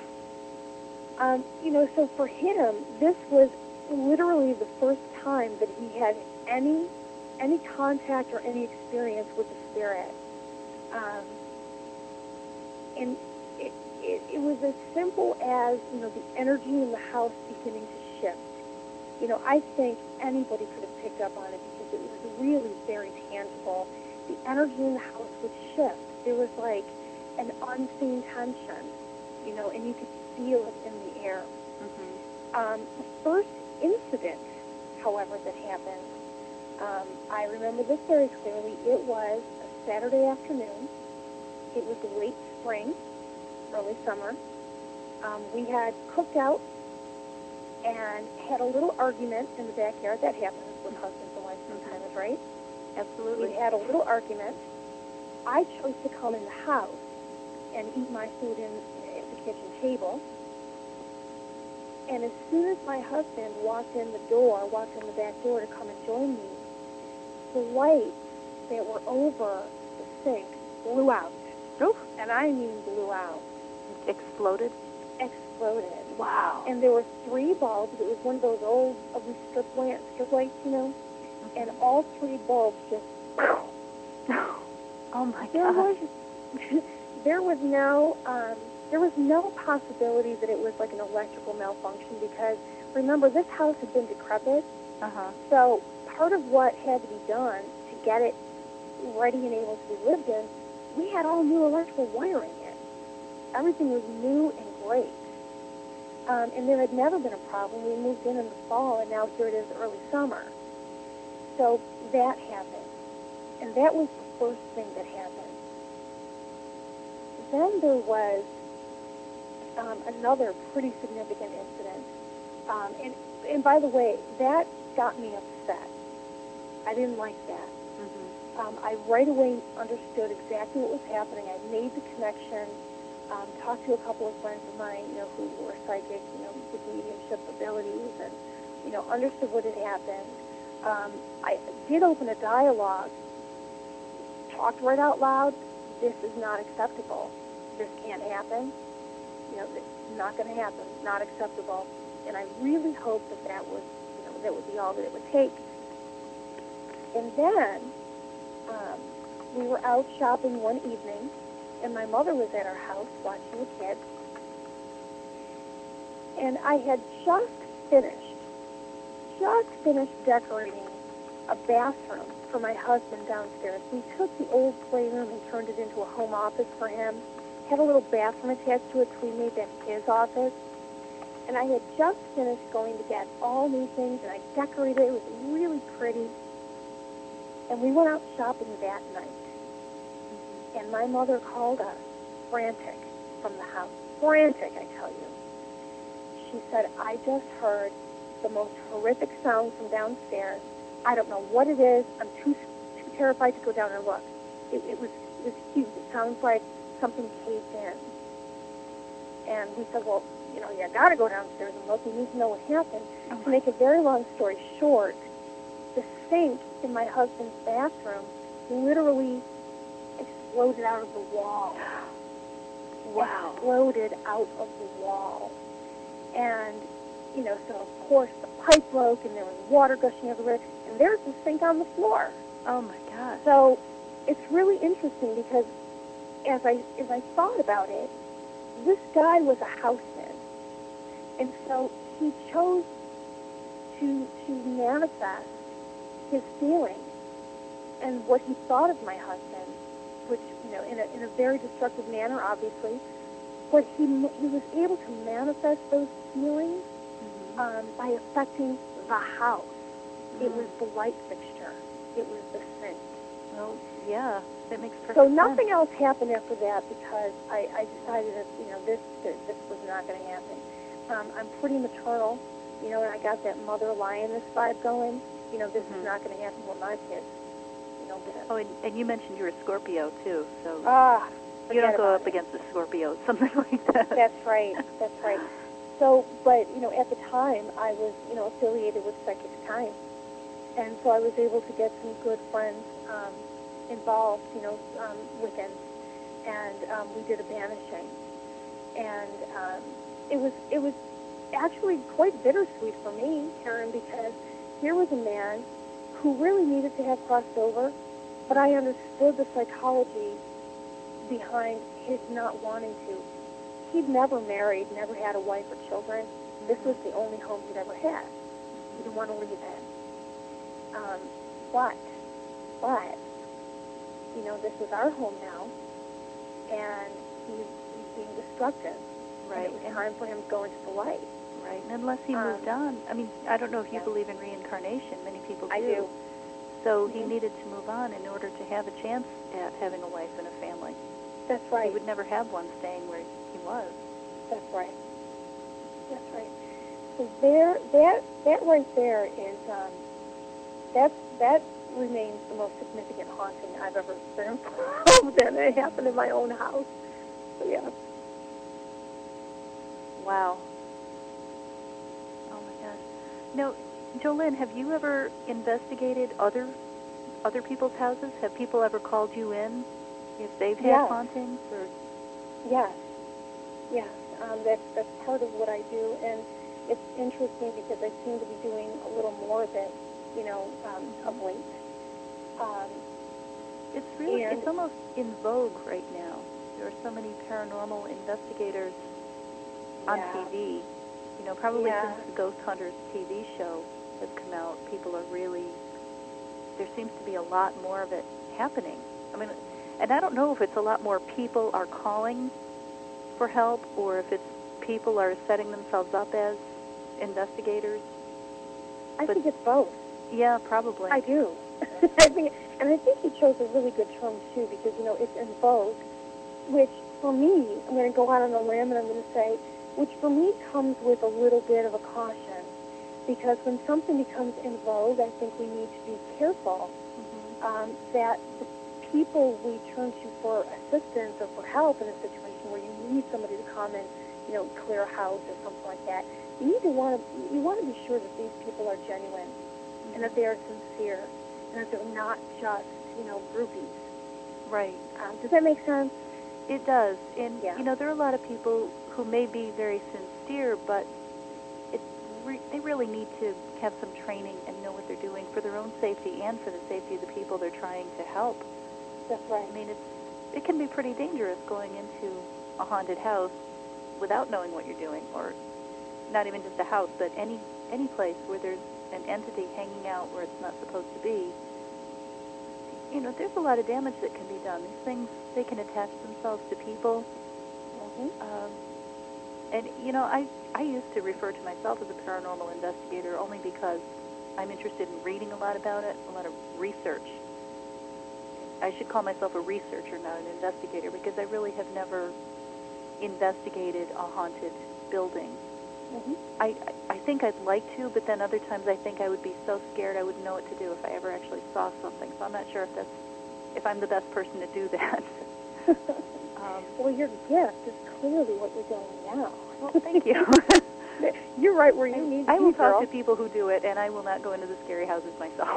Um, you know, so for him, this was literally the first time that he had any any contact or any experience with the spirit. Um, and it, it, it was as simple as, you know, the energy in the house beginning to shift. You know, I think anybody could have picked up on it because it was really very tangible. The energy in the house would shift. There was like an unseen tension, you know, and you could feel it in the air. Mm-hmm. Um, the first incident, however, that happened, um, I remember this very clearly. It was a Saturday afternoon. It was late spring, early summer. Um, we had cooked out and had a little argument in the backyard. That happens with husbands and wives sometimes, right? Absolutely. We had a little argument. I chose to come in the house and eat my food in at the kitchen table. And as soon as my husband walked in the door, walked in the back door to come and join me, the lights that were over the sink blew out. Oof. And I mean blew out. Exploded? Exploded. Wow. And there were three bulbs. It was one of those old ugly strip lights, strip lights, you know. And all three bulbs just. Oh my there God. Was, there was no, um, there was no possibility that it was like an electrical malfunction because remember this house had been decrepit. Uh huh. So part of what had to be done to get it ready and able to be lived in, we had all new electrical wiring in. Everything was new and great. Um, and there had never been a problem. We moved in in the fall, and now here it is early summer. So that happened. And that was the first thing that happened. Then there was um, another pretty significant incident. Um, and, and by the way, that got me upset. I didn't like that. Mm-hmm. Um, I right away understood exactly what was happening. I made the connection, um, talked to a couple of friends of mine, you know, who were psychic, you know, with mediumship abilities, and, you know, understood what had happened. Um, I did open a dialogue, talked right out loud. This is not acceptable. This can't happen. You know, it's not going to happen. Not acceptable. And I really hope that that was, you know, that would be all that it would take. And then um, we were out shopping one evening, and my mother was at our house watching the kids. And I had just finished, just finished decorating a bathroom for my husband downstairs. We took the old playroom and turned it into a home office for him. Had a little bathroom attached to it, so we made that his office. And I had just finished going to get all new things, and I decorated it. It was really pretty. And we went out shopping that night. And my mother called us, frantic, from the house. Frantic, I tell you. She said, I just heard the most horrific sound from downstairs. I don't know what it is. I'm too too terrified to go down and look. It, it was it was huge. It sounds like something caved in. And we said, well, you know, you got to go downstairs and look. We need to know what happened. Oh. To make a very long story short, the sink in my husband's bathroom literally exploded out of the wall. Wow. Exploded out of the wall. And, you know, so of course the pipe broke and there was water gushing everywhere. And there's the sink on the floor. Oh my God. So it's really interesting because as I as I thought about it, this guy was a houseman. And so he chose to to manifest his feelings and what he thought of my husband, which, you know, in a, in a very destructive manner, obviously. But he he was able to manifest those feelings Mm-hmm. um, by affecting the house. Mm-hmm. It was the light fixture. It was the sink. Well, yeah, that makes perfect So sense. nothing else happened after that because I, I decided that, you know, this this, this was not going to happen. Um, I'm pretty maternal, you know, and I got that mother lioness vibe going. You know, this Mm-hmm. is not going to happen with my kids. You know, this. Oh, and, and you mentioned you're a Scorpio, too, so Ah, you don't go forget up about it. against a Scorpio, something like that. That's right. That's right. So, but, you know, at the time, I was, you know, affiliated with Psychic Time. And so I was able to get some good friends um, involved, you know, um, within. And um, we did a banishing. And um, it was it was actually quite bittersweet for me, Karen, because here was a man who really needed to have crossed over, but I understood the psychology behind his not wanting to. he'd never married, never had a wife or children. This was the only home he'd ever had. He didn't want to leave it. Um, but, but, you know, this was our home now, and he, he's being destructive. Right. And it was time for him to go into the light. Right. And unless he Um, moved on, I mean, I don't know if you yeah. believe in reincarnation. Many people do. I do. So Mm-hmm. he needed to move on in order to have a chance at having a wife and a family. That's right. He would never have one staying where he was. That's right. That's right. So there, that, that right there is, um, that's, that remains the most significant haunting I've ever experienced. Then it happened in my own house. So, yeah. Wow. Oh my gosh. Now, Jolynn, have you ever investigated other other people's houses? Have people ever called you in if they've had Yes. hauntings? Or Yes. Yes. Um, that's, that's part of what I do. And it's interesting because I seem to be doing a little more of it, you know, um, of late. Um, it's really, and it's almost in vogue right now. There are so many paranormal investigators on yeah. T V. You know, probably Yeah. since the Ghost Hunters T V show has come out, people are really, there seems to be a lot more of it happening. I mean, and I don't know if it's a lot more people are calling for help or if it's people are setting themselves up as investigators. I But think it's both. yeah, probably. I do. I think, and I think you chose a really good term too, because you know it's in vogue, which for me, I'm going to go out on a limb and I'm going to say, which for me comes with a little bit of a caution, because when something becomes in vogue, I think we need to be careful Mm-hmm. um, that the people we turn to for assistance or for help in a situation where you need somebody to come and you know clear a house or something like that, you need to want to you want to be sure that these people are genuine. Mm-hmm. And that they are sincere, and that they're not just, you know, groupies. Right. Um, does that make sense? It does. And, Yeah. you know, there are a lot of people who may be very sincere, but it re- they really need to have some training and know what they're doing for their own safety and for the safety of the people they're trying to help. That's right. I mean, it's it can be pretty dangerous going into a haunted house without knowing what you're doing, or not even just a house, but any any place where there's an entity hanging out where it's not supposed to be. You know, there's a lot of damage that can be done. These things, they can attach themselves to people. Mm-hmm. Um, and, you know, I, I used to refer to myself as a paranormal investigator only because I'm interested in reading a lot about it, a lot of research. I should call myself a researcher, not an investigator, because I really have never investigated a haunted building. Mm-hmm. I, I think I'd like to, but then other times I think I would be so scared I wouldn't know what to do if I ever actually saw something. So I'm not sure if that's if I'm the best person to do that. um, Well, your gift is clearly what you're doing now. well, thank you. You're right where you I, need to I be, will girl. talk to people who do it, and I will not go into the scary houses myself.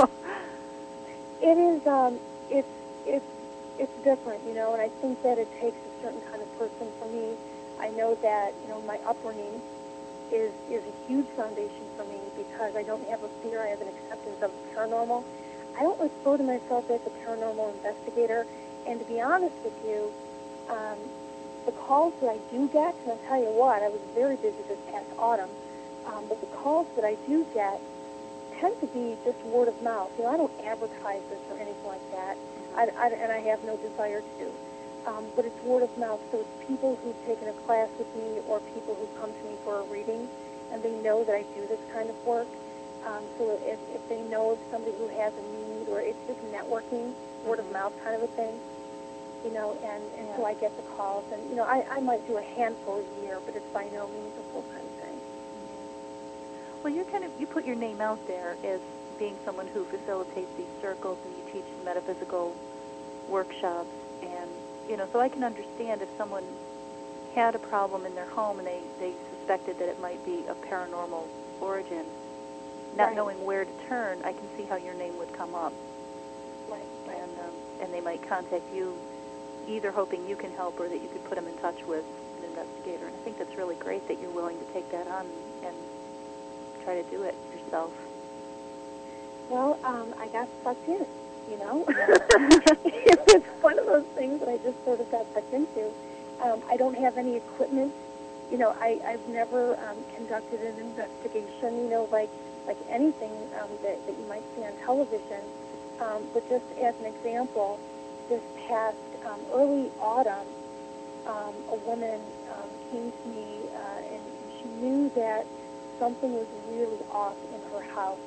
It is. Um, it's it's it's different, you know, and I think that it takes a certain kind of person. For me, I know that you know my upbringing is is a huge foundation for me because I don't have a fear. I have an acceptance of the paranormal. I don't refer to myself as a paranormal investigator, and to be honest with you, um, the calls that I do get, and I'll tell you what, I was very busy this past autumn, um, but the calls that I do get tend to be just word of mouth. You know, I don't advertise this or anything like that, I, I, and I have no desire to. Um, but it's word of mouth, so it's people who've taken a class with me or people who come to me for a reading, and they know that I do this kind of work. Um, so if, if they know of somebody who has a need, or it's just networking, word Mm-hmm. of mouth kind of a thing, you know, and, and Yeah. so I get the calls. And, you know, I, I might do a handful a year, but it's by no means a full-time thing. Well, you kind of you put your name out there as being someone who facilitates these circles, and you teach metaphysical workshops, and you know, so I can understand if someone had a problem in their home and they, they suspected that it might be a paranormal origin, not Right. knowing where to turn, I can see how your name would come up. Right, right. And um, and they might contact you, either hoping you can help or that you could put them in touch with an investigator. And I think that's really great that you're willing to take that on and try to do it yourself. Well, um, I got sucked in, you know. It was one of those things that I just sort of got sucked into. Um, I don't have any equipment. You know, I, I've never um, conducted an investigation, you know, like like anything um, that, that you might see on television. Um, but just as an example, this past um, early autumn, um, a woman um, came to me uh, and she knew that something was really off in her house.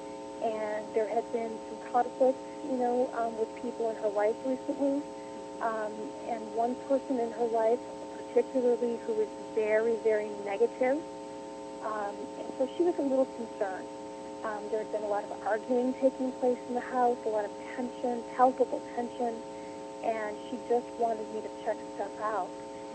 And there had been some conflicts, you know, um, with people in her life recently. Um, and one person in her life, particularly who was very, very negative. Um, and so she was a little concerned. Um, there had been a lot of arguing taking place in the house, a lot of tension, palpable tension, and she just wanted me to check stuff out.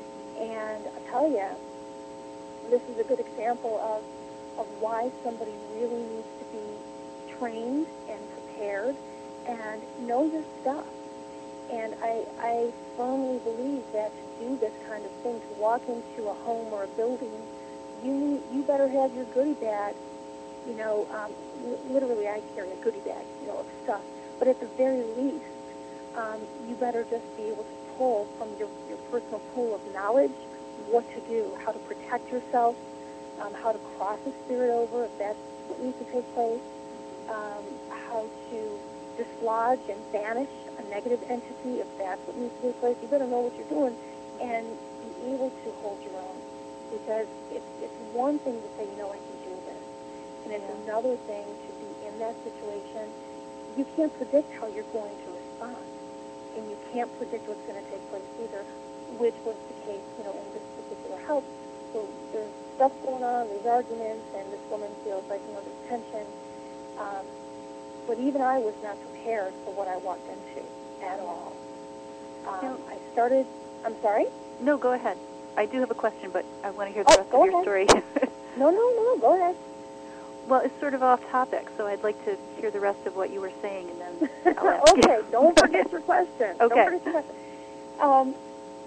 And I'll tell you, this is a good example of, of why somebody really needs to be trained and prepared and know your stuff. And I, I firmly believe that to do this kind of thing, to walk into a home or a building, you you better have your goodie bag. You know, um, literally I carry a goodie bag, you know, of stuff. But at the very least, um, you better just be able to pull from your, your personal pool of knowledge what to do, how to protect yourself, um, how to cross a spirit over if that's what needs to take place, um, how to dislodge and banish a negative entity if that's what needs to take place. You better know what you're doing and be able to hold your own. Because it's, it's one thing to say, you know, I can do this. And it's yeah. another thing to be in that situation. You can't predict how you're going to respond. And you can't predict what's going to take place either, which was the case, you know, in this particular house. So there's stuff going on, there's arguments, and this woman feels like, you know, there's tension. Um, but even I was not prepared for what I walked into at all. Um, no. I started, I'm sorry? No, go ahead. I do have a question, but I want to hear the oh, rest of your ahead. story. no, no, no, go ahead. Well, it's sort of off topic, so I'd like to hear the rest of what you were saying, and then I'll ask okay, you. don't forget your question. Okay. Don't forget your question. Um,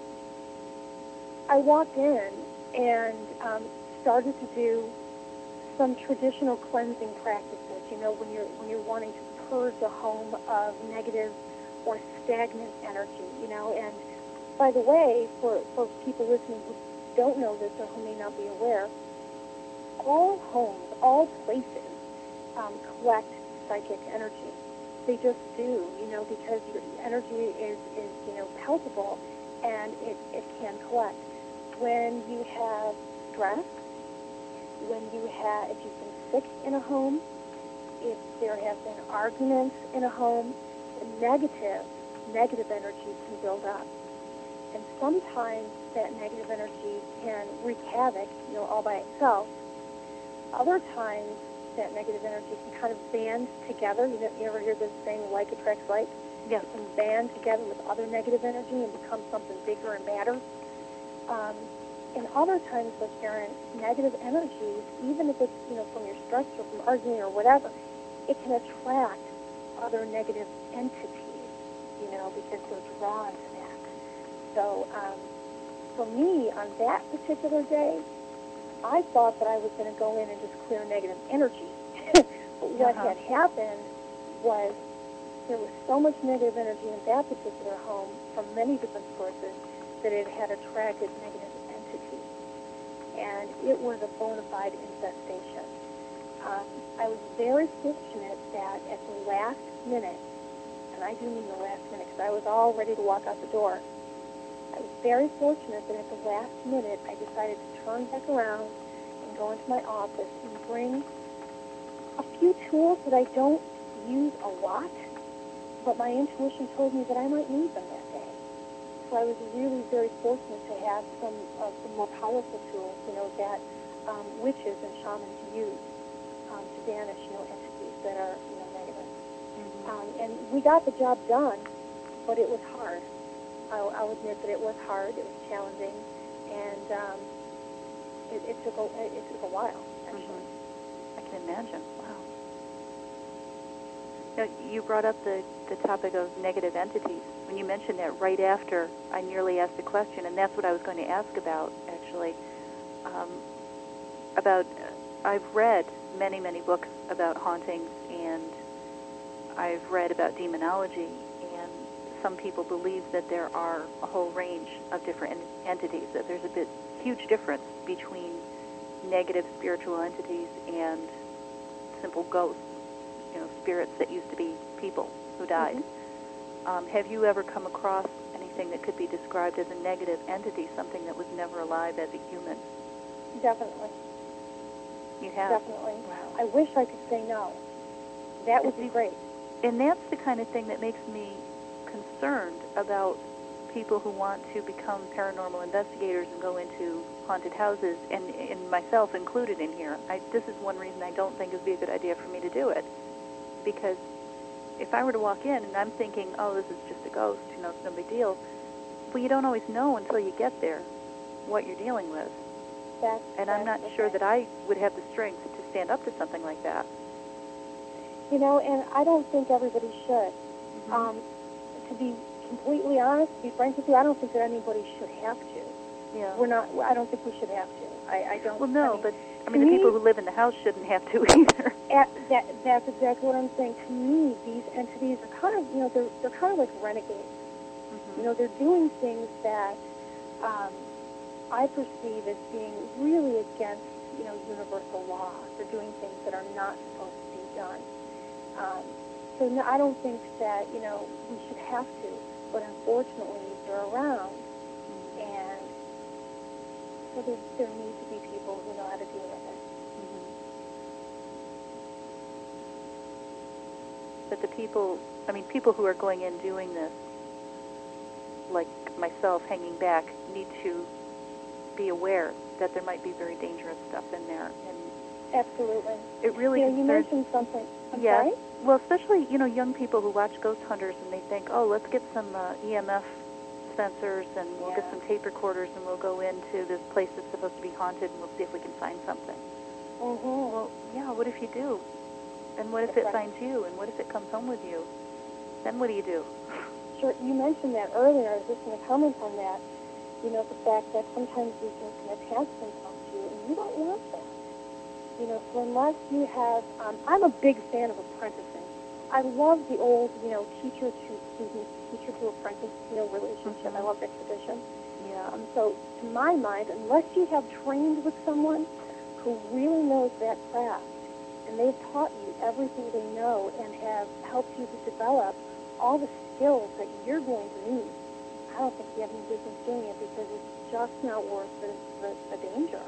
I walked in and um, started to do some traditional cleansing practices. You know, when you're when you're wanting to purge a home of negative or stagnant energy. You know, and by the way, for for people listening who don't know this or who may not be aware, all homes, all places um, collect psychic energy. They just do, you know, because your energy is, is you know, palpable and it, it can collect. When you have stress, when you have, if you've been sick in a home, if there have been arguments in a home, the negative, negative energy can build up. And sometimes that negative energy can wreak havoc, you know, all by itself. Other times, that negative energy can kind of band together. You, know, you ever hear this saying, like attracts like? Yes. It can band together with other negative energy and become something bigger and badder. Um, and other times, with Karen, negative energies, even if it's, you know, from your stress or from arguing or whatever, it can attract other negative entities, you know, because they're drawn to that. So um, for me, on that particular day, I thought that I was going to go in and just clear negative energy. But what uh-huh. had happened was there was so much negative energy in that particular home from many different sources that it had attracted negative entities. And it was a bona fide infestation. Um, I was very fortunate that at the last minute, and I do mean the last minute because I was all ready to walk out the door, I was very fortunate that at the last minute I decided to turn back around and go into my office and bring a few tools that I don't use a lot, but my intuition told me that I might need them that day. So I was really very fortunate to have some of the more powerful tools, you know, that um, witches and shamans use um, to banish, you know, entities that are, you know, negative. Mm-hmm. Um, and we got the job done, but it was hard. I'll, I'll admit that it was hard, it was challenging, and um, it, it took a it took a while, actually. Mm-hmm. I can imagine. Wow. Now, you brought up the, the topic of negative entities. When you mentioned that right after I nearly asked the question, and that's what I was going to ask about, actually, um, about, uh, I've read many, many books about hauntings, and I've read about demonology, and some people believe that there are a whole range of different en- entities, that there's a bit huge difference between negative spiritual entities and simple ghosts, you know, spirits that used to be people who died. Mm-hmm. Um, have you ever come across anything that could be described as a negative entity, something that was never alive as a human? Definitely. You have? Definitely. Wow. I wish I could say no. That would be great. And that's the kind of thing that makes me concerned about people who want to become paranormal investigators and go into haunted houses, and, and myself included in here. I, this is one reason I don't think it would be a good idea for me to do it. Because if I were to walk in and I'm thinking, oh, this is just a ghost, you know, it's no big deal, well, you don't always know until you get there what you're dealing with. That's, and that's I'm not okay. sure that I would have the strength to stand up to something like that. You know, and I don't think everybody should. Mm-hmm. Um, to be completely honest, to be frank with you, I don't think that anybody should have to. Yeah. We're not. I don't think we should have to. I, I don't. Well, no, I mean, but I mean, the me, people who live in the house shouldn't have to either. At, that, that's exactly what I'm saying. To me, these entities are kind of, you know, they're they're kind of like renegades. Mm-hmm. You know, they're doing things that um, I perceive as being really against, you know, universal law. They're doing things that are not supposed to be done. Um, so no, I don't think that, you know, we should have to, but unfortunately they're around, and so there, there need to be people who know how to deal with it. Mm-hmm. But the people, I mean, people who are going in doing this, like myself hanging back, need to be aware that there might be very dangerous stuff in there. And absolutely. It really you know, you concerns, mentioned something. I'm yeah. sorry? Well, especially, you know, young people who watch Ghost Hunters and they think, oh, let's get some uh, E M F sensors and we'll yeah. get some tape recorders and we'll go into this place that's supposed to be haunted and we'll see if we can find something. Mm-hmm. Well, yeah, what if you do? And what if that's it right. finds you? And what if it comes home with you? Then what do you do? Sure, you mentioned that earlier. I was just going to comment on that. You know, the fact that sometimes these things can attach themselves to you, and you don't want that. You know, so unless you have, um, I'm a big fan of apprenticing. I love the old, you know, teacher to student, teacher to apprentice, you know, relationship. Mm-hmm. I love that tradition. Yeah. Um, so, to my mind, unless you have trained with someone who really knows that craft, and they've taught you everything they know and have helped you to develop all the skills that you're going to need, I don't think you have any business doing it because it's just not worth the, the, the danger.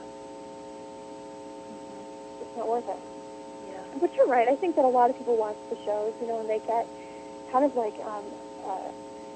Mm-hmm. It's not worth it. Yeah. But you're right. I think that a lot of people watch the shows, you know, and they get kind of like, um, uh,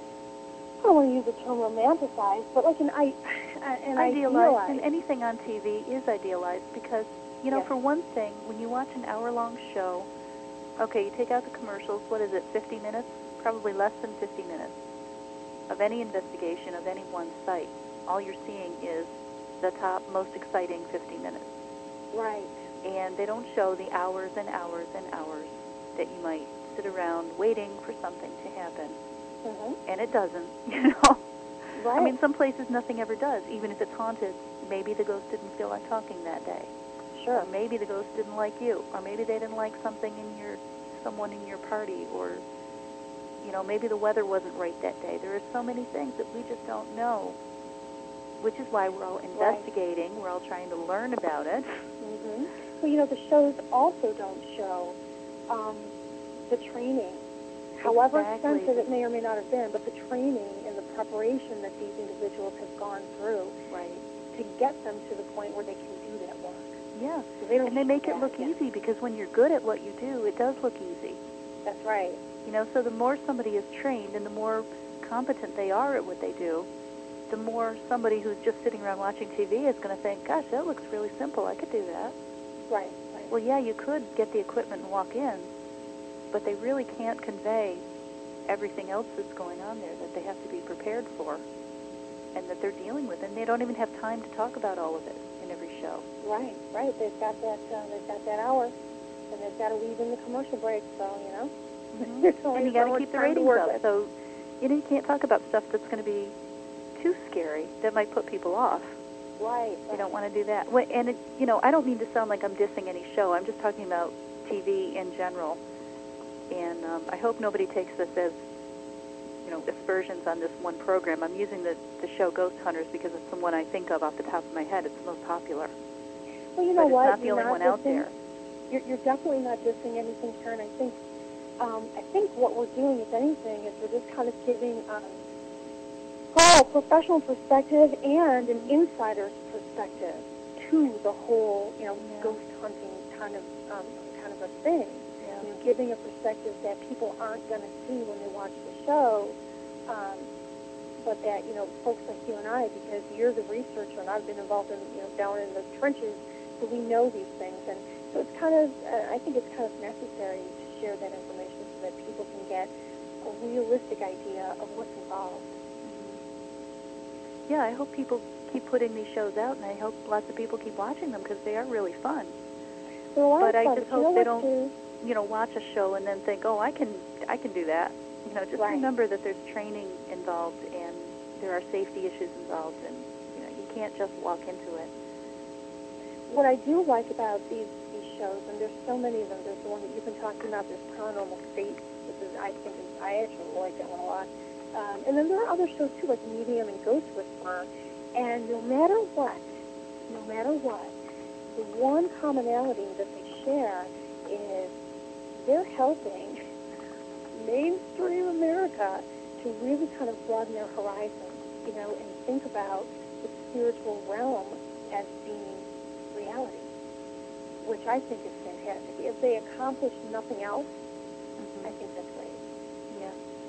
I don't want to use the term romanticized, but like an, I, an idealized. idealized. And anything on T V is idealized because, you know, yes. for one thing, when you watch an hour-long show, okay, you take out the commercials, what is it, fifty minutes? Probably less than fifty minutes of any investigation of any one site. All you're seeing is the top, most exciting fifty minutes. Right. And they don't show the hours and hours and hours that you might sit around waiting for something to happen. Mm-hmm. And it doesn't, you know. Right. I mean, some places nothing ever does. Even if it's haunted, maybe the ghost didn't feel like talking that day. Sure. Or maybe the ghost didn't like you. Or maybe they didn't like something in your, someone in your party. Or, you know, maybe the weather wasn't right that day. There are so many things that we just don't know, which is why we're all investigating. Right. We're all trying to learn about it. Mm-hmm. Well, you know, the shows also don't show um, the training, however exactly. expensive it may or may not have been, but the training and the preparation that these individuals have gone through right. to get them to the point where they can do that work. Yeah, so they don't and they make that. it look yeah. easy because when you're good at what you do, it does look easy. That's right. You know, so the more somebody is trained and the more competent they are at what they do, the more somebody who's just sitting around watching T V is going to think, gosh, that looks really simple. I could do that. Right, right. Well, yeah, you could get the equipment and walk in, but they really can't convey everything else that's going on there that they have to be prepared for and that they're dealing with. And they don't even have time to talk about all of it in every show. Right, right. They've got that, uh, they've got that hour, and they've got to leave in the commercial break, so, you know. Mm-hmm. And you got to keep the ratings up. With. So, you know, you can't talk about stuff that's going to be too scary that might put people off. Right. right. You don't want to do that. And, it, you know, I don't mean to sound like I'm dissing any show. I'm just talking about T V in general. And um, I hope nobody takes this as you know, aspersions on this one program. I'm using the, the show Ghost Hunters because it's the one I think of off the top of my head. It's the most popular. Well, you know but it's what? not the You're only not one out dissing, there. You're, you're definitely not dissing anything, Karen. I think, um, I think what we're doing, if anything, is we're just kind of giving, um, oh, professional perspective and an insider's perspective to the whole, you know, Yeah. ghost hunting kind of, um, kind of a thing. Yeah. You know, giving a perspective that people aren't going to see when they watch the show, um, but that, you know, folks like you and I, because years of research, and I've been involved in, you know, down in the trenches, so we know these things. And so it's kind of, uh, I think it's kind of necessary to share that information so that people can get a realistic idea of what's involved. Yeah, I hope people keep putting these shows out, and I hope lots of people keep watching them because they are really fun. They're a lot But of I fun. just But you know hope they what, don't, too? you know, watch a show and then think, oh, I can, I can do that. You know, just Right. remember that there's training involved and there are safety issues involved, and you know, you can't just walk into it. What I do like about these these shows, and there's so many of them. There's the one that you've been talking about, this Paranormal State, which is, I think, is, I actually like that one a lot. Um, and then there are other shows too, like Medium and Ghost Whisperer. And no matter what, no matter what, the one commonality that they share is they're helping mainstream America to really kind of broaden their horizons, you know, and think about the spiritual realm as being reality, which I think is fantastic. If they accomplish nothing else, Mm-hmm. I think that's great. Yeah.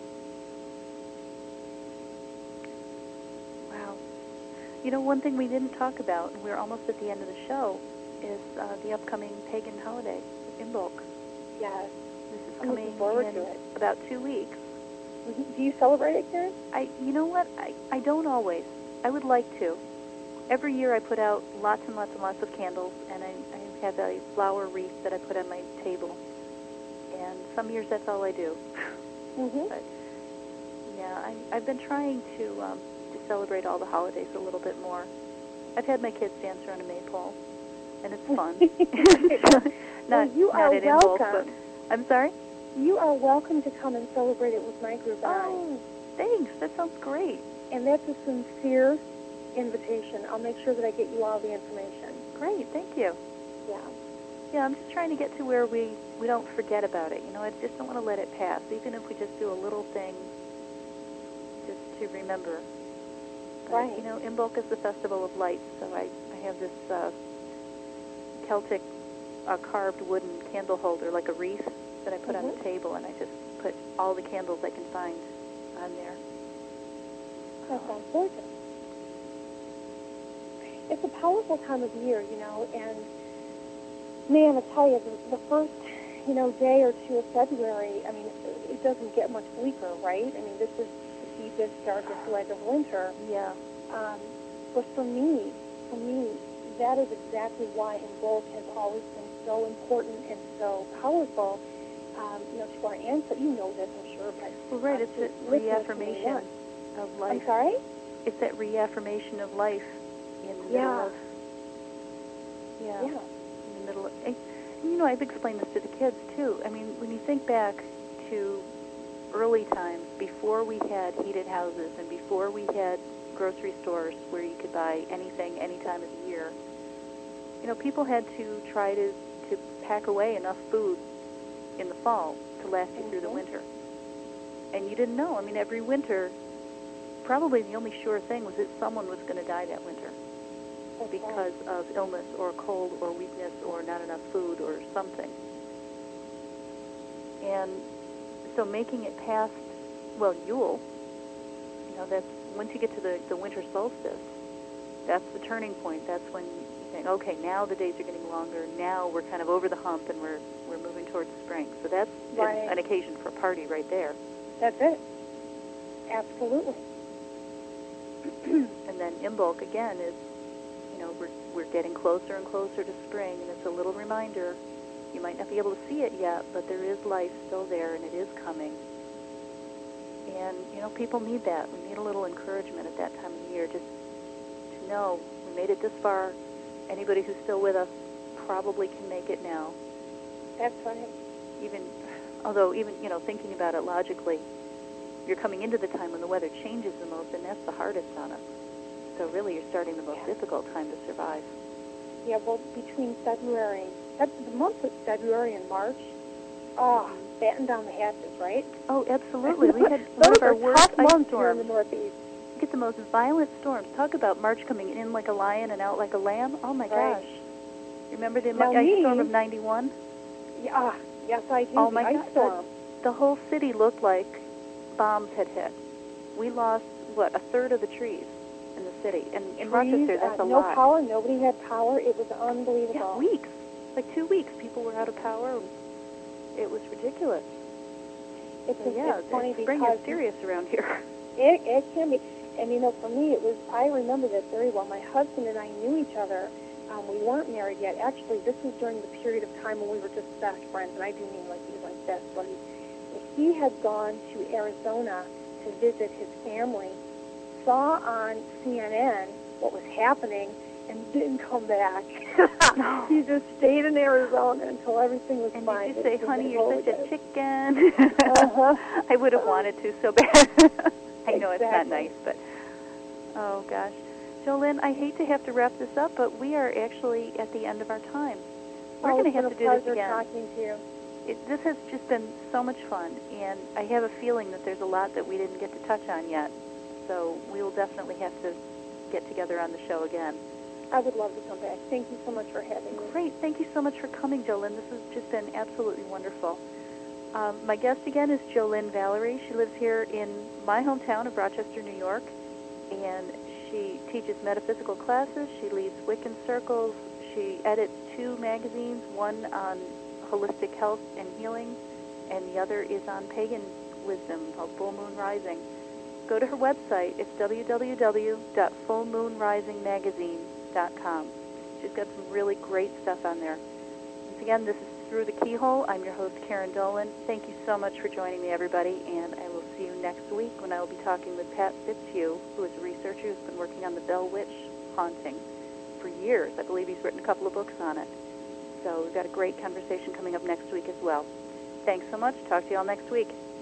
Wow. You know, one thing we didn't talk about, and we're almost at the end of the show, is uh, the upcoming pagan holiday, Imbolc. Yes. This is I'm coming looking forward in to it. about two weeks. Mm-hmm. Do you celebrate it, Karen? I, you know what? I, I don't always. I would like to. Every year I put out lots and lots and lots of candles, and I, I have a flower wreath that I put on my table. And some years that's all I do. Mm-hmm. But yeah, I, I've been trying to um, to celebrate all the holidays a little bit more. I've had my kids dance around a maypole, and it's fun. not Well, you not are at Imbolc, welcome. but I'm sorry. You are welcome to come and celebrate it with my group and Oh, thanks. That sounds great. I. And that's a sincere invitation. I'll make sure that I get you all the information. Great, thank you. Yeah. Yeah, I'm just trying to get to where we, we don't forget about it. You know, I just don't want to let it pass, even if we just do a little thing just to remember. But, Right. you know, Imbolc is the Festival of Lights, so I, I have this uh, Celtic uh, carved wooden candle holder, like a wreath, that I put Mm-hmm. on the table, and I just put all the candles I can find on there. That sounds gorgeous. It's a powerful time of year, you know, and man, I tell you, the, the first, you know, day or two of February, I mean, it, it doesn't get much bleaker, right? I mean, this is the deepest, darkest leg of winter. Yeah. Um, but for me, for me, that is exactly why Imbolc has always been so important and so powerful. Um, you know, to our ancestors, you know this, I'm sure, but Well, right, uh, it's to that listeners who may reaffirmation not. of life. I'm sorry? It's that reaffirmation of life in the middle Yeah. of, yeah, Yeah. in the middle of, and, you know, I've explained this to the kids, too. I mean, when you think back to early times, before we had heated houses and before we had grocery stores where you could buy anything any time of the year, you know, people had to try to, to pack away enough food in the fall to last you through the Mhm. winter. And you didn't know. I mean, every winter, probably the only sure thing was that someone was going to die that winter That's because right. of illness or cold or weakness or not enough food or something. And so making it past, well, Yule, you know, that's, once you get to the, the winter solstice, that's the turning point. That's when you think, okay, now the days are getting longer. Now we're kind of over the hump and we're we're moving towards spring. So that's Right. an, an occasion for a party right there. That's it. Absolutely. And then Imbolc, again, is, you know, we're, we're getting closer and closer to spring, and it's a little reminder. You might not be able to see it yet, but there is life still there, and it is coming. And, you know, people need that. We need a little encouragement at that time of the year, just to know we made it this far. Anybody who's still with us probably can make it now. That's right. Even, although even, you know, thinking about it logically, you're coming into the time when the weather changes the most, and that's the hardest on us. So really, you're starting the most Yeah. difficult time to survive. Yeah, well, between February, Feb- the months of February and March, oh, batten down the hatches, right? Oh, absolutely. We had one Those of our are worst tough ice months here in the storms. Northeast. We get the most violent storms. Talk about March coming in like a lion and out like a lamb. Oh, my Right. gosh. Remember the Now ice me- storm of ninety-one? Yeah, ah, yes, I do. Oh, the my ice God. storm. The whole city looked like bombs had hit. We lost, what, a third of the trees in the city. And in Trees, Rochester, that's uh, a no lot. power. Nobody had power. It was unbelievable. Yeah, weeks. Like two weeks, people were out of power. It was ridiculous. It's, So, yeah, it's funny spring because is serious around here. It, it can be. And, you know, for me, it was, I remember this very well. My husband and I knew each other. Um, we weren't married yet. Actually, this was during the period of time when we were just best friends, and I do mean like he was like best buddies. He had gone to Arizona to visit his family, saw on C N N what was happening, and didn't come back. No. He just stayed in Arizona until everything was And fine. did you say, It- honey, it you're rolled such a again. chicken? Uh-huh. I would have wanted to so bad. I know it's not Exactly. nice, but, oh, gosh. Jolynn, I hate to have to wrap this up, but we are actually at the end of our time. We're Oh, going to it's have been to a do this pleasure again. talking to you. It, this has just been so much fun, and I have a feeling that there's a lot that we didn't get to touch on yet. So we will definitely have to get together on the show again. I would love to come back. Thank you so much for having me. Great. Thank you so much for coming, Jolynn. This has just been absolutely wonderful. Um, my guest again is Jolynn Valerie. She lives here in my hometown of Rochester, New York, and she teaches metaphysical classes. She leads Wiccan circles. She edits two magazines, one on holistic health and healing, and the other is on pagan wisdom called Full Moon Rising. Go to her website. It's w w w dot full moon rising magazine dot com. She's got some really great stuff on there. Once again, this is Through the Keyhole. I'm your host, Karen Dolan. Thank you so much for joining me, everybody, and I will see you next week when I will be talking with Pat Fitzhugh, who is a researcher who's been working on the Bell Witch haunting for years. I believe he's written a couple of books on it. So we've got a great conversation coming up next week as well. Thanks so much. Talk to you all next week.